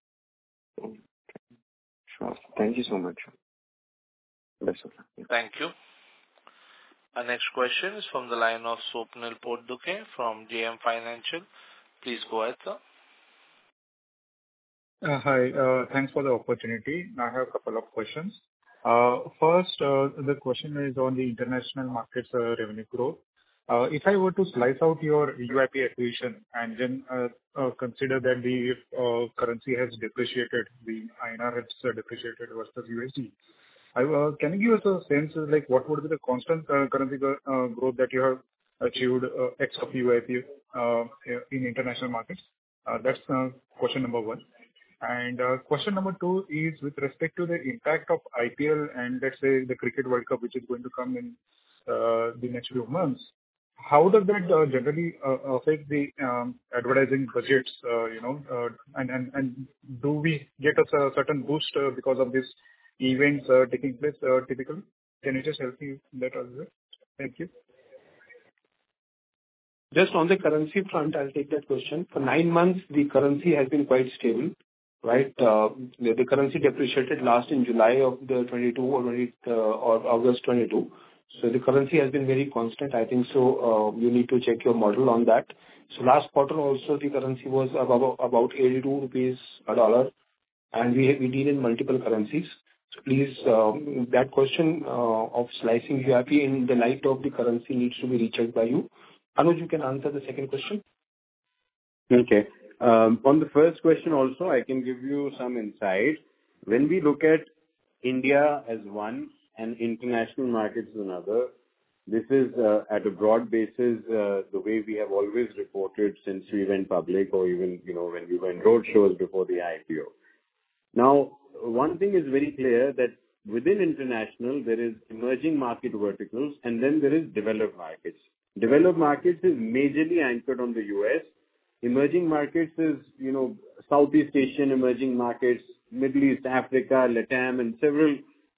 Sure. Thank you so much. Best of luck. Thank you. Our next question is from the line of Swapnil Potdukhe from JM Financial. Please go ahead, sir. Hi. Thanks for the opportunity. I have a couple of questions. First, the question is on the international markets revenue growth. If I were to slice out your UIP acquisition and then consider that the currency has depreciated, the INR has depreciated versus USD, can you give us a sense of what would be the constant currency growth that you have achieved ex of UIP in international markets? That's question number one. And question number two is with respect to the impact of IPL and let's say the Cricket World Cup, which is going to come in the next few months. How does that generally affect the advertising budgets, and do we get a certain boost because of these events taking place typically? Can you just help me with that as well? Thank you. Just on the currency front, I'll take that question. For 9 months, the currency has been quite stable, right? The currency depreciated last in July of the 22 or August 22. So the currency has been very constant. I think so. You need to check your model on that. So last quarter also the currency was about 82 rupees a dollar, and we deal in multiple currencies. So please, that question of slicing UIP in the light of the currency needs to be rechecked by you. Anuj, you can answer the second question. Okay. On the first question also, I can give you some insight. When we look at India as one and international markets as another, this is at a broad basis the way we have always reported since we went public, or even when we were in road shows before the IPO. Now, one thing is very clear that within international there is emerging market verticals, and then there is developed markets. Developed markets is majorly anchored on the US. Emerging markets is Southeast Asian emerging markets, Middle East, Africa, LATAM, and several.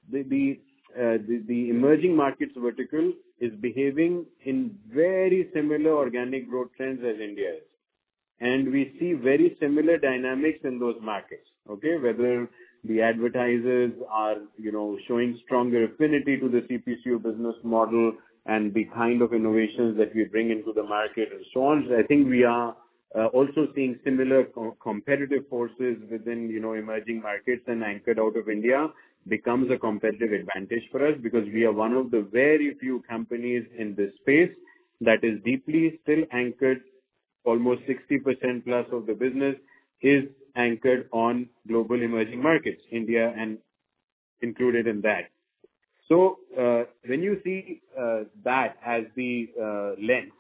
The emerging markets vertical is behaving in very similar organic growth trends as India is. And we see very similar dynamics in those markets, okay? Whether the advertisers are, showing stronger affinity to the CPCU business model and the kind of innovations that we bring into the market and so on. So I think we are also seeing similar competitive forces within, emerging markets, and anchored out of India becomes a competitive advantage for us, because we are one of the very few companies in this space that is deeply still anchored. Almost 60% plus of the business is anchored on global emerging markets, India and included in that. So when you see that as the lens,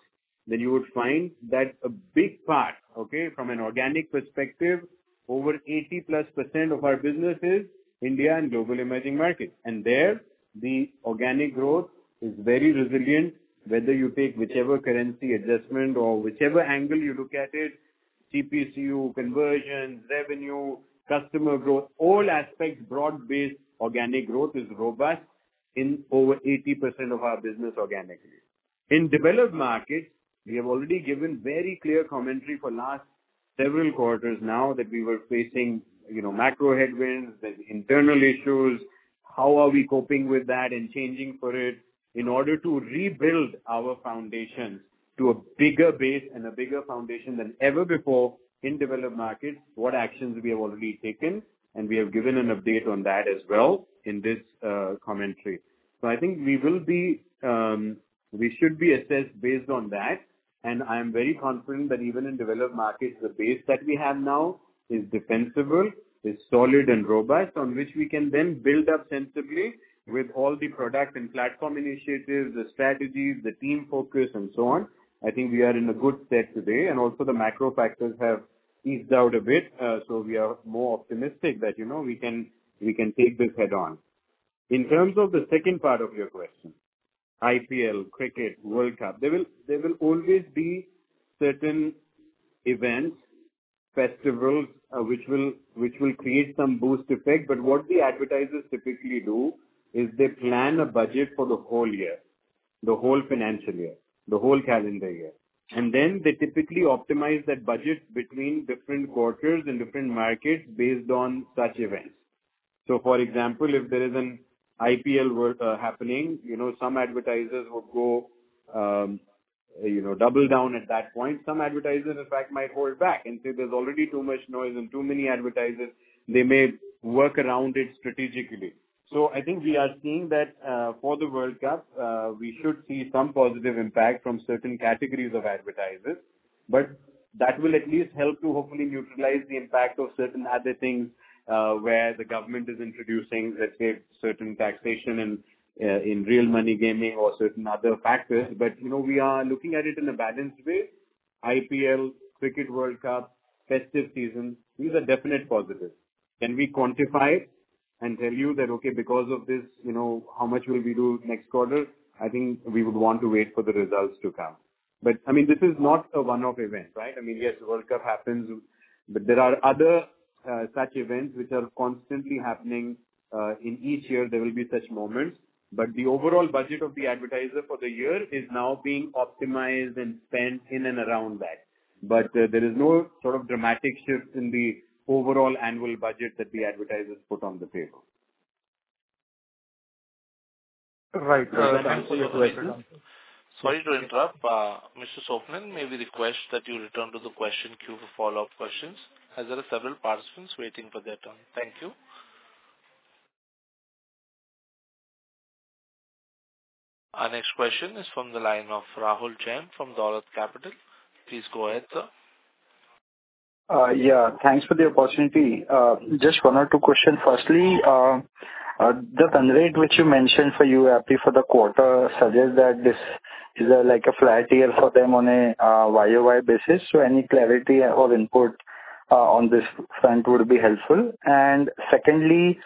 then you would find that a big part, okay, from an organic perspective, over 80+% of our business is India and global emerging markets. And there, the organic growth is very resilient, whether you take whichever currency adjustment or whichever angle you look at it, CPCU, conversions, revenue, customer growth, all aspects, broad-based organic growth is robust in over 80% of our business organically. In developed markets, we have already given very clear commentary for last several quarters now that we were facing, macro headwinds, the internal issues. How are we coping with that and changing for it in order to rebuild our foundations to a bigger base and a bigger foundation than ever before in developed markets? What actions we have already taken, and we have given an update on that as well in this commentary. So I think we should be assessed based on that. And I am very confident that even in developed markets, the base that we have now is defensible, is solid and robust, on which we can then build up sensibly with all the product and platform initiatives, the strategies, the team focus, and so on. I think we are in a good state today, and also the macro factors have eased out a bit, so we are more optimistic that we can take this head on. In terms of the second part of your question, IPL, cricket, World Cup, there will always be certain events, festivals, which will create some boost effect. But what the advertisers typically do is they plan a budget for the whole year, the whole financial year, the whole calendar year. And then they typically optimize that budget between different quarters and different markets based on such events. So, for example, if there is an IPL happening, some advertisers would go, double down at that point. Some advertisers, in fact, might hold back and say there's already too much noise and too many advertisers. They may work around it strategically. So I think we are seeing that for the World Cup, we should see some positive impact from certain categories of advertisers. But that will at least help to hopefully neutralize the impact of certain other things where the government is introducing, let's say, certain taxation in real money gaming or certain other factors. But, we are looking at it in a balanced way. IPL, Cricket World Cup, festive season, these are definite positives. Can we quantify it and tell you that, okay, because of this, how much will we do next quarter? I think we would want to wait for the results to come. But, this is not a one-off event, right? Yes, World Cup happens, but there are other such events which are constantly happening in each year. There will be such moments. But the overall budget of the advertiser for the year is now being optimized and spent in and around that. But there is no sort of dramatic shift in the overall annual budget that the advertisers put on the table. Right. Does that answer your question? Sorry to interrupt. Mr. Swapnil, may we request that you return to the question queue for follow-up questions, as there are several participants waiting for their turn. Thank you. Our next question is from the line of Rahul Jain from Dolat Capital. Please go ahead, sir. Thanks for the opportunity. Just one or two questions. Firstly, the run rate which you mentioned for UAP for the quarter suggests that this is like a flat year for them on a YOY basis. So any clarity or input on this front would be helpful. And secondly,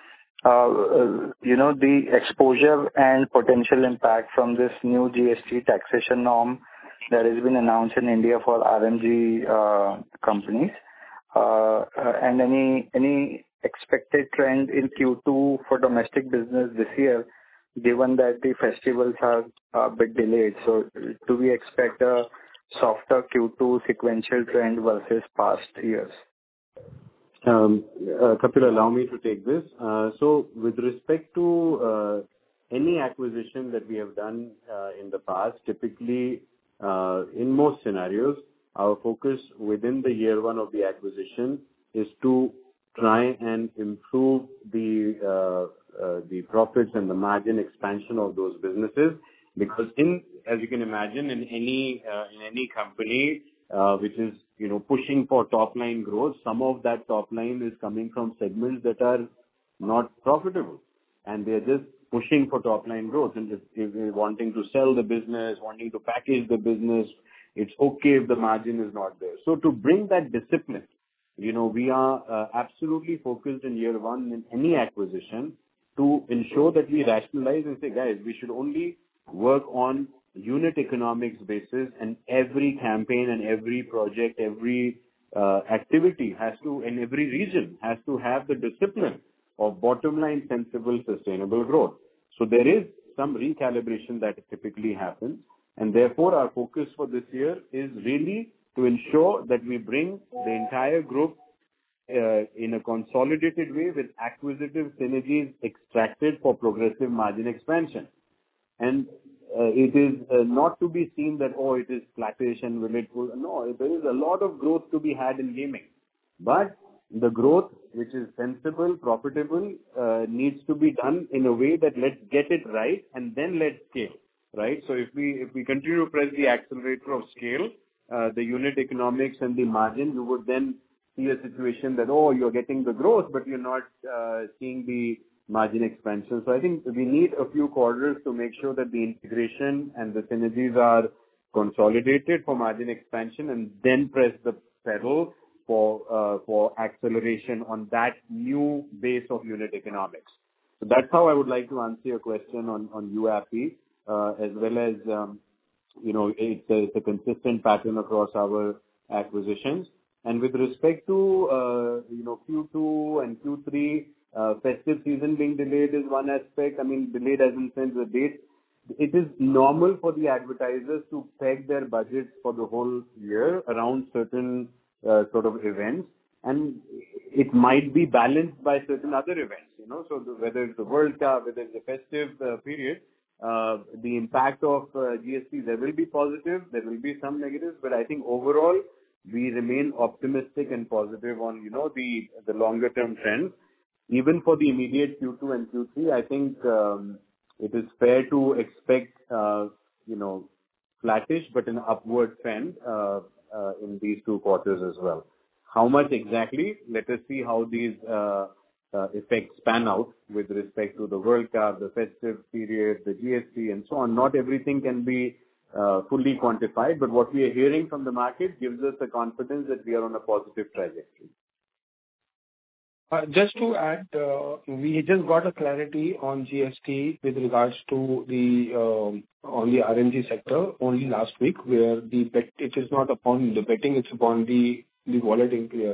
the exposure and potential impact from this new GST taxation norm that has been announced in India for RMG companies. And any expected trend in Q2 for domestic business this year, given that the festivals are a bit delayed. So do we expect a softer Q2 sequential trend versus past years? Kapil, allow me to take this. So with respect to any acquisition that we have done in the past, typically in most scenarios, our focus within the year one of the acquisition is to try and improve the profits and the margin expansion of those businesses. Because as you can imagine, in any company which is pushing for top line growth, some of that top line is coming from segments that are not profitable, and they're just pushing for top line growth and just wanting to sell the business, wanting to package the business, it's okay if the margin is not there. So to bring that discipline, we are absolutely focused in year one in any acquisition to ensure that we rationalize and say, guys, we should only work on unit economics basis, and every campaign and every project, every activity has to, in every region, has to have the discipline of bottom line sensible, sustainable growth. So there is some recalibration that typically happens, and therefore our focus for this year is really to ensure that we bring the entire group in a consolidated way with acquisitive synergies extracted for progressive margin expansion. And it is not to be seen that, it is flattish and will it go. No, there is a lot of growth to be had in gaming. But the growth, which is sensible, profitable, needs to be done in a way that let's get it right and then let's scale, right? So if we continue to press the accelerator of scale, the unit economics and the margin, you would then see a situation that, you're getting the growth, but you're not seeing the margin expansion. So I think we need a few quarters to make sure that the integration and the synergies are consolidated for margin expansion, and then press the pedal for acceleration on that new base of unit economics. So that's how I would like to answer your question on UAP, as well as it's a consistent pattern across our acquisitions. And with respect to Q2 and Q3, festive season being delayed is one aspect. I mean, delayed as in sense the date. It is normal for the advertisers to peg their budgets for the whole year around certain sort of events, and it might be balanced by certain other events. So whether it's the World Cup, whether it's the festive period, the impact of GST, there will be positive, there will be some negatives, but I think overall we remain optimistic and positive on the longer term trends. Even for the immediate Q2 and Q3, I think it is fair to expect flattish but an upward trend in these 2 quarters as well. How much exactly? Let us see how these effects pan out with respect to the World Cup, the festive period, the GST, and so on. Not everything can be fully quantified, but what we are hearing from the market gives us the confidence that we are on a positive trajectory. Just to add, we just got a clarity on GST with regards to the on the RMG sector only last week, where the bet, it is not upon the betting, it's upon the wallet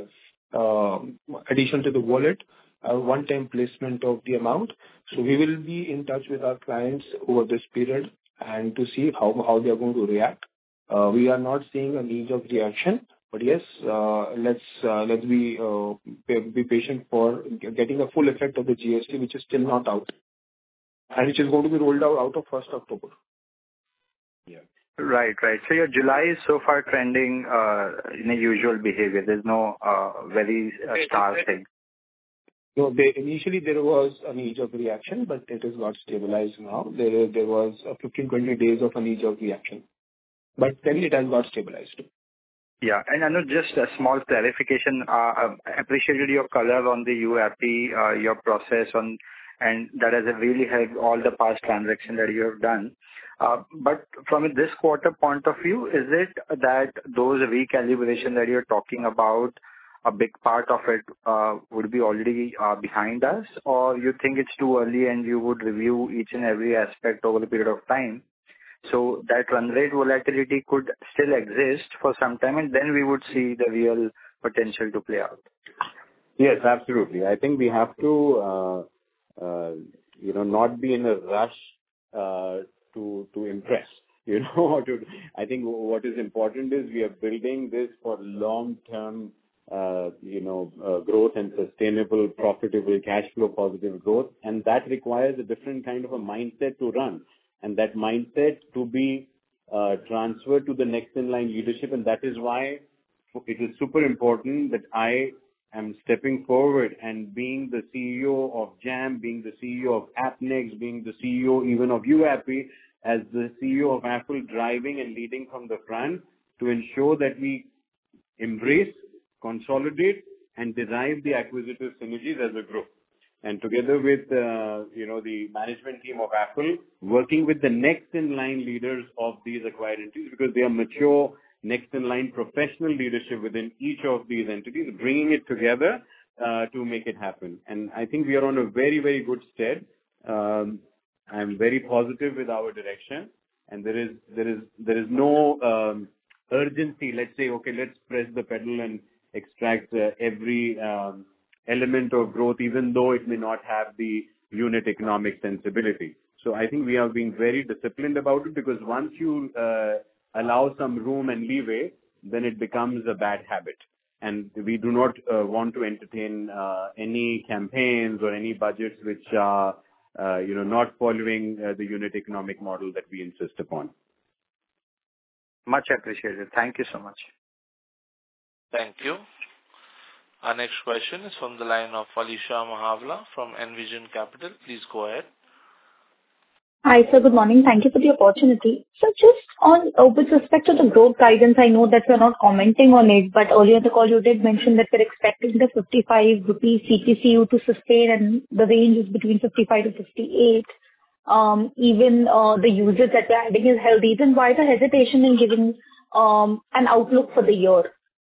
addition to the wallet, one-time placement of the amount. So we will be in touch with our clients over this period and to see how they are going to react. We are not seeing a knee-jerk reaction. But yes, let's be patient for getting a full effect of the GST, which is still not out, and which is going to be rolled out of 1st October. Yeah. Right. So your July is so far trending in a usual behavior. There's no very star thing. No, initially there was a knee-jerk reaction, but it has got stabilized now. There was 15-20 days of a knee-jerk reaction, but then it has got stabilized. Yeah, and I know just a small clarification. I appreciated your color on the UAP, your process on, and that has really helped all the past transactions that you have done. But from this quarter point of view, is it that those recalibration that you're talking about, a big part of it would be already behind us, or you think it's too early and you would review each and every aspect over a period of time? So that run rate volatility could still exist for some time, and then we would see the real potential to play out. Yes, absolutely. I think we have to, not be in a rush to impress. I think what is important is we are building this for long-term, growth and sustainable, profitable, cash flow positive growth, and that requires a different kind of a mindset to run. And that mindset to be transferred to the next in line leadership. And that is why it is super important that I am stepping forward and being the CEO of Jam, being the CEO of Appnext, being the CEO even of UAP, as the CEO of Apple, driving and leading from the front to ensure that we embrace, consolidate, and derive the acquisitive synergies as a group. And together with the management team of Apple, working with the next in line leaders of these acquired entities, because they are mature next-in-line professional leadership within each of these entities, bringing it together to make it happen. And I think we are on a very, very good stead. I'm very positive with our direction, and there is no urgency. Let's say, okay, let's press the pedal and extract every element of growth, even though it may not have the unit economic sensibility. So I think we are being very disciplined about it, because once you allow some room and leeway, then it becomes a bad habit. And we do not want to entertain any campaigns or any budgets which are not following the unit economic model that we insist upon. Much appreciated. Thank you so much. Thank you. Our next question is from the line of Alisha Mahavla from Envision Capital. Please go ahead. Hi, sir. Good morning. Thank you for the opportunity. So just on with respect to the growth guidance, I know that you're not commenting on it, but earlier in the call you did mention that we're expecting the 55 rupees CPCU to sustain, and the range is between 55 to 58. Even the usage that we're adding is healthy. Then why the hesitation in giving an outlook for the year?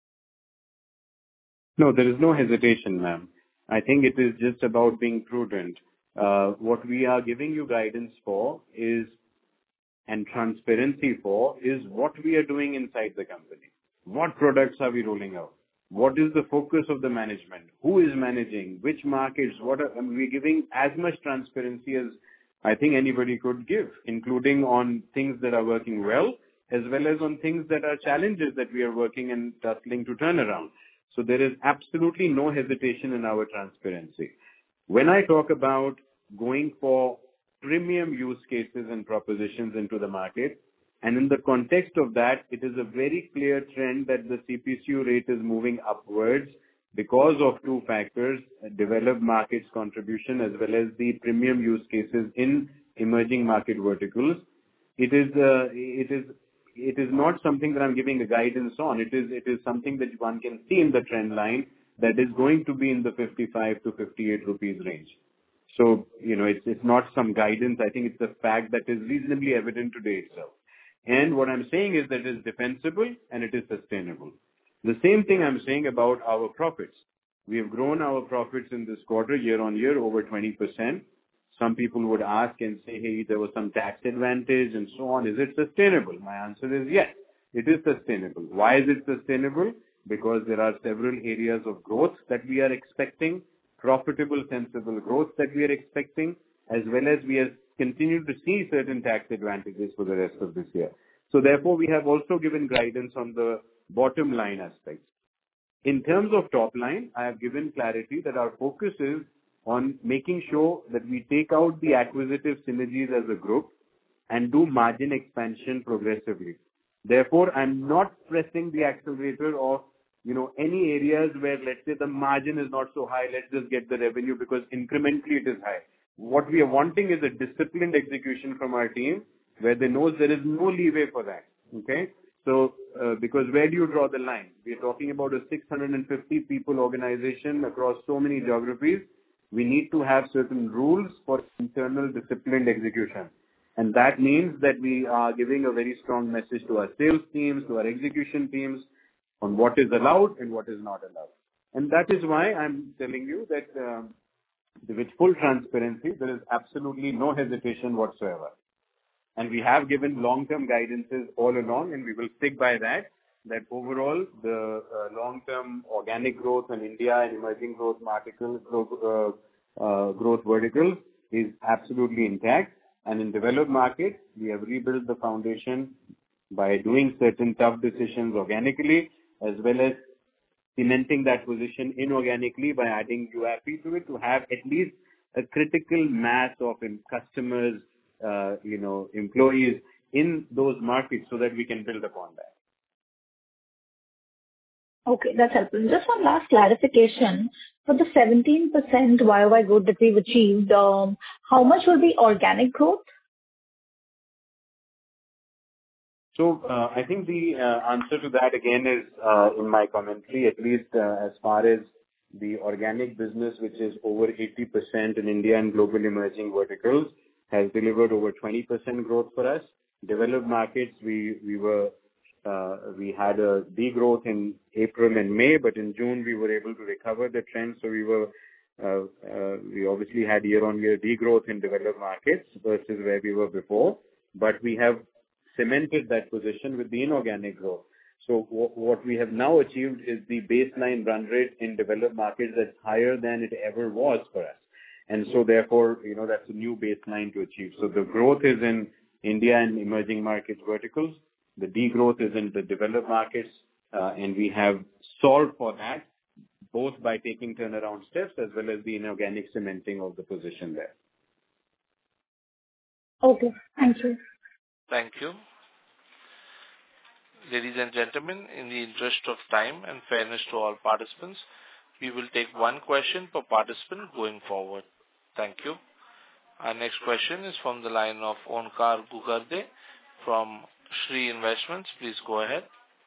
No, there is no hesitation, ma'am. I think it is just about being prudent. What we are giving you guidance for is, and transparency for, is what we are doing inside the company. What products are we rolling out? What is the focus of the management? Who is managing? Which markets? We're giving as much transparency as I think anybody could give, including on things that are working well, as well as on things that are challenges that we are working and tussling to turn around. So there is absolutely no hesitation in our transparency. When I talk about going for premium use cases and propositions into the market, and in the context of that, it is a very clear trend that the CPCU rate is moving upwards because of two factors: developed markets contribution as well as the premium use cases in emerging market verticals. It is not something that I'm giving a guidance on. It is something that one can see in the trend line that is going to be in the 55 to 58 rupees range. So, it's not some guidance. I think it's a fact that is reasonably evident today itself. And what I'm saying is that it is defensible and it is sustainable. The same thing I'm saying about our profits. We have grown our profits in this quarter year on year over 20%. Some people would ask and say, hey, there was some tax advantage and so on. Is it sustainable? My answer is yes, it is sustainable. Why is it sustainable? Because there are several areas of growth that we are expecting, profitable, sensible growth that we are expecting, as well as we are continuing to see certain tax advantages for the rest of this year. So therefore, we have also given guidance on the bottom line aspects. In terms of top line, I have given clarity that our focus is on making sure that we take out the acquisitive synergies as a group and do margin expansion progressively. Therefore, I'm not pressing the accelerator of, any areas where, let's say, the margin is not so high, let's just get the revenue because incrementally it is high. What we are wanting is a disciplined execution from our team where they know there is no leeway for that. Okay? So, because where do you draw the line? We are talking about a 650 people organization across so many geographies. We need to have certain rules for internal disciplined execution. And that means that we are giving a very strong message to our sales teams, to our execution teams on what is allowed and what is not allowed. And that is why I'm telling you that with full transparency, there is absolutely no hesitation whatsoever. And we have given long-term guidances all along, and we will stick by that overall the long-term organic growth in India and emerging growth verticals is absolutely intact. And in developed markets, we have rebuilt the foundation by doing certain tough decisions organically, as well as cementing that position inorganically by adding UAP to it to have at least a critical mass of customers, employees in those markets so that we can build upon that. Okay, that's helpful. Just one last clarification. For the 17% YOY growth that we've achieved, how much will be organic growth? So I think the answer to that again is in my commentary, at least as far as the organic business, which is over 80% in India and global emerging verticals, has delivered over 20% growth for us. Developed markets, we were we had a degrowth in April and May, but in June we were able to recover the trend. So we obviously had year-on-year degrowth in developed markets versus where we were before, but we have cemented that position with the inorganic growth. So what we have now achieved is the baseline run rate in developed markets that's higher than it ever was for us. And so therefore, that's a new baseline to achieve. So the growth is in India and emerging markets verticals. The degrowth is in the developed markets, and we have solved for that, both by taking turnaround steps as well as the inorganic cementing of the position there. Okay. Thank you. Thank you. Ladies and gentlemen, in the interest of time and fairness to all participants, we will take one question per participant going forward. Thank you. Our next question is from the line of Onkar Gugarde from Shree Investments. Please go ahead.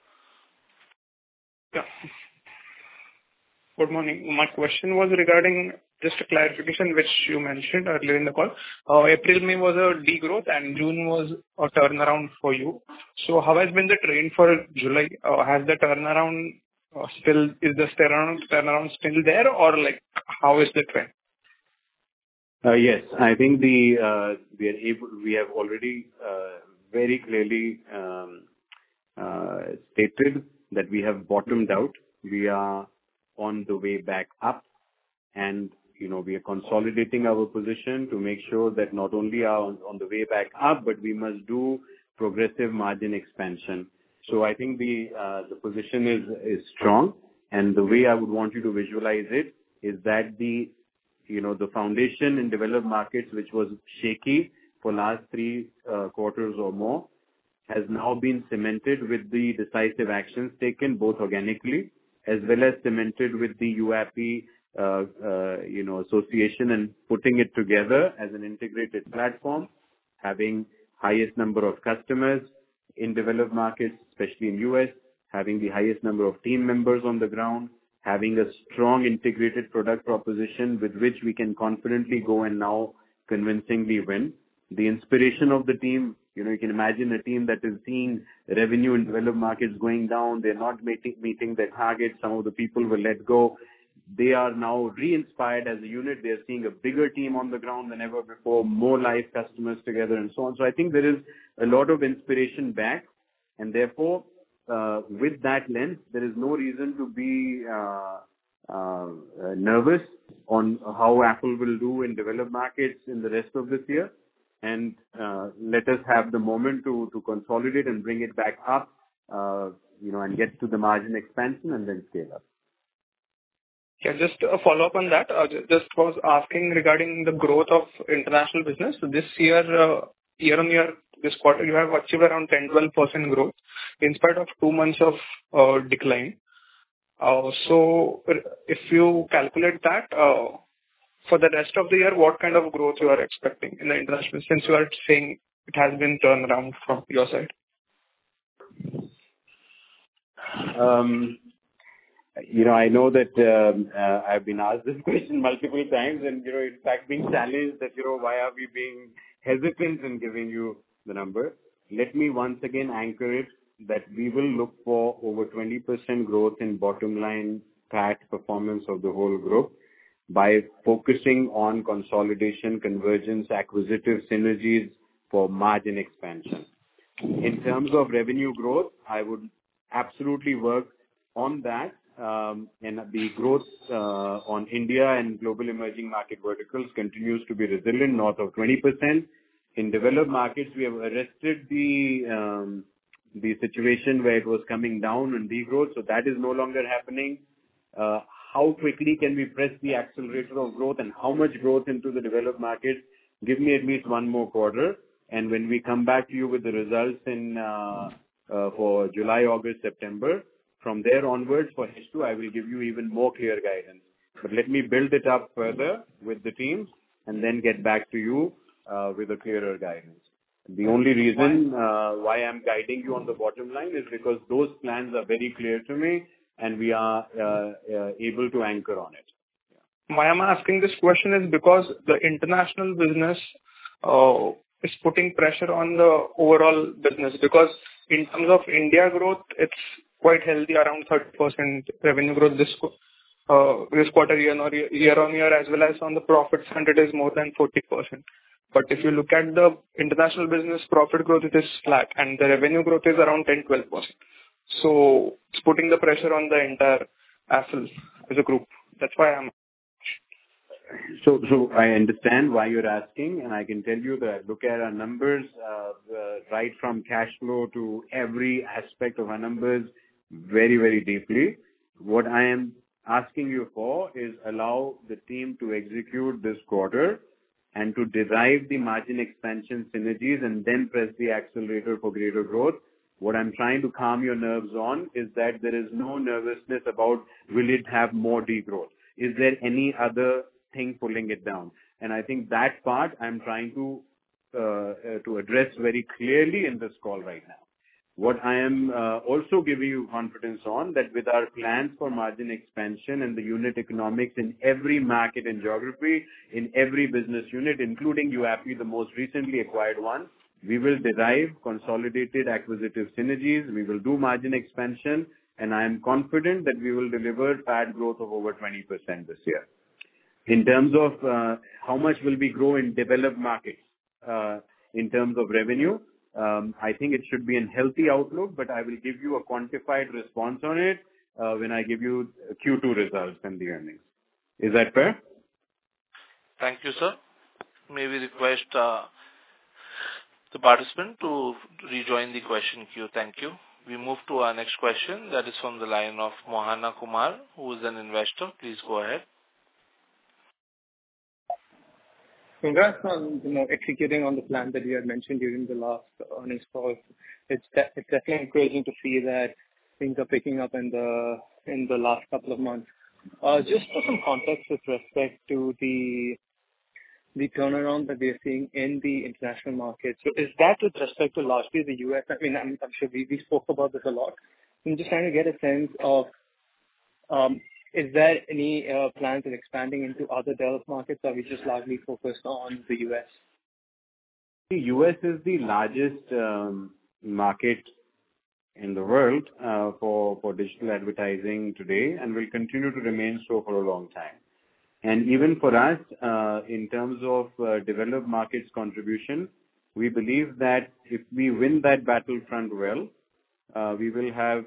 Yeah. Good morning. My question was regarding just a clarification which you mentioned earlier in the call. April, May was a degrowth and June was a turnaround for you. So how has been the trend for July? Has the turnaround is the turnaround still there, or how is the trend? Yes, I think we have already very clearly stated that we have bottomed out. We are on the way back up, and we are consolidating our position to make sure that not only are on the way back up, but we must do progressive margin expansion. So I think the position is strong, and the way I would want you to visualize it is that the foundation in developed markets, which was shaky for last 3 quarters or more, has now been cemented with the decisive actions taken, both organically as well as cemented with the UAP association, and putting it together as an integrated platform, having highest number of customers in developed markets, especially in US, having the highest number of team members on the ground, having a strong integrated product proposition with which we can confidently go and now convincingly win. The inspiration of the team, you can imagine a team that is seeing revenue in developed markets going down. They're not meeting their targets. Some of the people were let go. They are now re-inspired as a unit. They're seeing a bigger team on the ground than ever before, more live customers together and so on. So I think there is a lot of inspiration back, and therefore, with that lens, there is no reason to be nervous on how Apple will do in developed markets in the rest of this year. And let us have the moment to consolidate and bring it back up, and get to the margin expansion and then scale up. Yeah, just a follow-up on that. Just was asking regarding the growth of international business. So this year, year-on-year, this quarter, you have achieved around 10-12% growth in spite of 2 months of decline. So if you calculate that, for the rest of the year, what kind of growth you are expecting in the international, since you are saying it has been turned around from your side? I know that I've been asked this question multiple times, and in fact being challenged that why are we being hesitant in giving you the number. Let me once again anchor it that we will look for over 20% growth in bottom line PAT performance of the whole group by focusing on consolidation, convergence, acquisitive synergies for margin expansion. In terms of revenue growth, I would absolutely work on that. And the growth on India and global emerging market verticals continues to be resilient, north of 20%. In developed markets, we have arrested the situation where it was coming down and degrowth, so that is no longer happening. How quickly can we press the accelerator of growth and how much growth into the developed markets? Give me at least 1 more quarter, and when we come back to you with the results for July, August, September, from there onwards for H2, I will give you even more clear guidance. But let me build it up further with the teams and then get back to you with a clearer guidance. The only reason why I'm guiding you on the bottom line is because those plans are very clear to me, and we are able to anchor on it. Why I'm asking this question is because the international business is putting pressure on the overall business? Because in terms of India growth, it's quite healthy, around 30% revenue growth this quarter, year-on-year, as well as on the profit front, it is more than 40%. But if you look at the international business profit growth, it is flat, and the revenue growth is around 10-12%. So it's putting the pressure on the entire Affle as a group. That's why I'm... So I understand why you're asking, and I can tell you that look at our numbers, right from cash flow to every aspect of our numbers very, very deeply. What I am asking you for is allow the team to execute this quarter and to derive the margin expansion synergies and then press the accelerator for greater growth. What I'm trying to calm your nerves on is that there is no nervousness about will it have more degrowth? Is there any other thing pulling it down? And I think that part I'm trying to address very clearly in this call right now. What I am also giving you confidence on that with our plans for margin expansion and the unit economics in every market and geography, in every business unit, including UAP, the most recently acquired one, we will derive consolidated acquisitive synergies. We will do margin expansion, and I am confident that we will deliver PAT growth of over 20% this year. In terms of how much will we grow in developed markets in terms of revenue, I think it should be a healthy outlook, but I will give you a quantified response on it when I give you Q2 results and the earnings. Is that fair? Thank you, sir. May we request the participant to rejoin the question queue. Thank you. We move to our next question. That is from the line of Mohana Kumar, who is an investor. Please go ahead. Congrats on executing on the plan that you had mentioned during the last earnings call. It's definitely encouraging to see that things are picking up in the last couple of months. Just for some context with respect to the turnaround that we are seeing in the international market. So is that with respect to largely the US? I mean, I'm sure we spoke about this a lot. I'm just trying to get a sense of is there any plans in expanding into other developed markets, or are we just largely focused on the US? The US is the largest market in the world for digital advertising today and will continue to remain so for a long time. And even for us, in terms of developed markets contribution, we believe that if we win that battlefront well, we will have,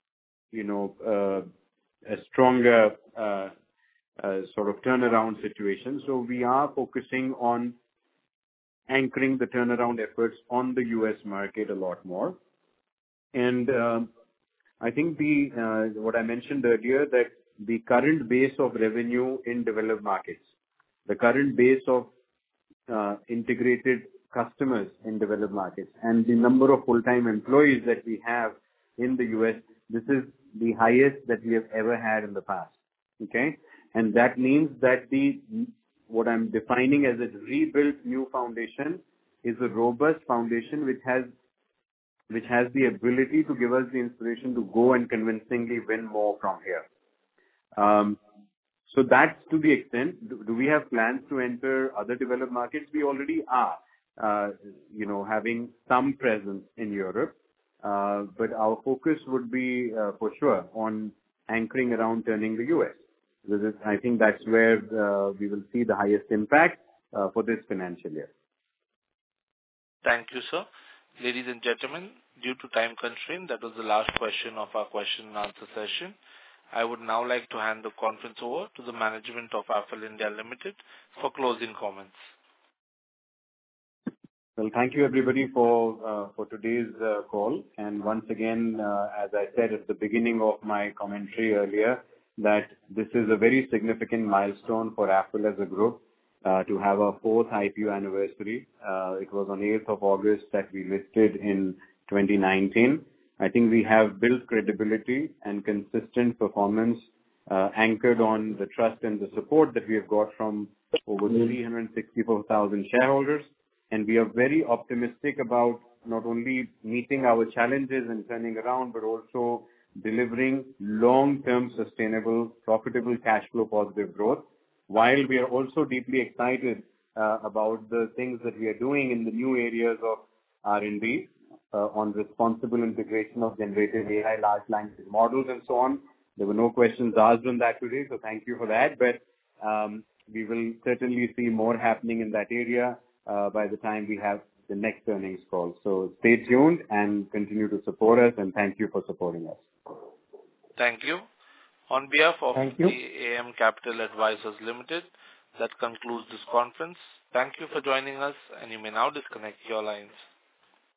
a stronger sort of turnaround situation. So we are focusing on anchoring the turnaround efforts on the US market a lot more. And I think what I mentioned earlier, that the current base of revenue in developed markets, the current base of integrated customers in developed markets, and the number of full-time employees that we have in the US, this is the highest that we have ever had in the past. Okay? And that means that what I'm defining as a rebuilt new foundation is a robust foundation which has the ability to give us the inspiration to go and convincingly win more from here. So that's to the extent. Do we have plans to enter other developed markets? We already are, having some presence in Europe. But our focus would be, for sure, on anchoring around turning the US. I think that's where we will see the highest impact for this financial year. Thank you, sir. Ladies and gentlemen, due to time constraint, that was the last question of our question and answer session. I would now like to hand the conference over to the management of Affle India Limited for closing comments. Well, thank you everybody for today's call. And once again, as I said at the beginning of my commentary earlier, that this is a very significant milestone for Affle as a group to have our 4th IPO anniversary. It was on 8th of August that we listed in 2019. I think we have built credibility and consistent performance anchored on the trust and the support that we have got from over 364,000 shareholders. And we are very optimistic about not only meeting our challenges and turning around, but also delivering long-term sustainable, profitable cash flow positive growth. While we are also deeply excited about the things that we are doing in the new areas of R&D on responsible integration of generative AI, large language models, and so on. There were no questions asked on that today, so thank you for that. But we will certainly see more happening in that area by the time we have the next earnings call. So stay tuned and continue to support us, and thank you for supporting us. Thank you. On behalf of the AM Capital Advisors Limited, that concludes this conference. Thank you for joining us, and you may now disconnect your lines.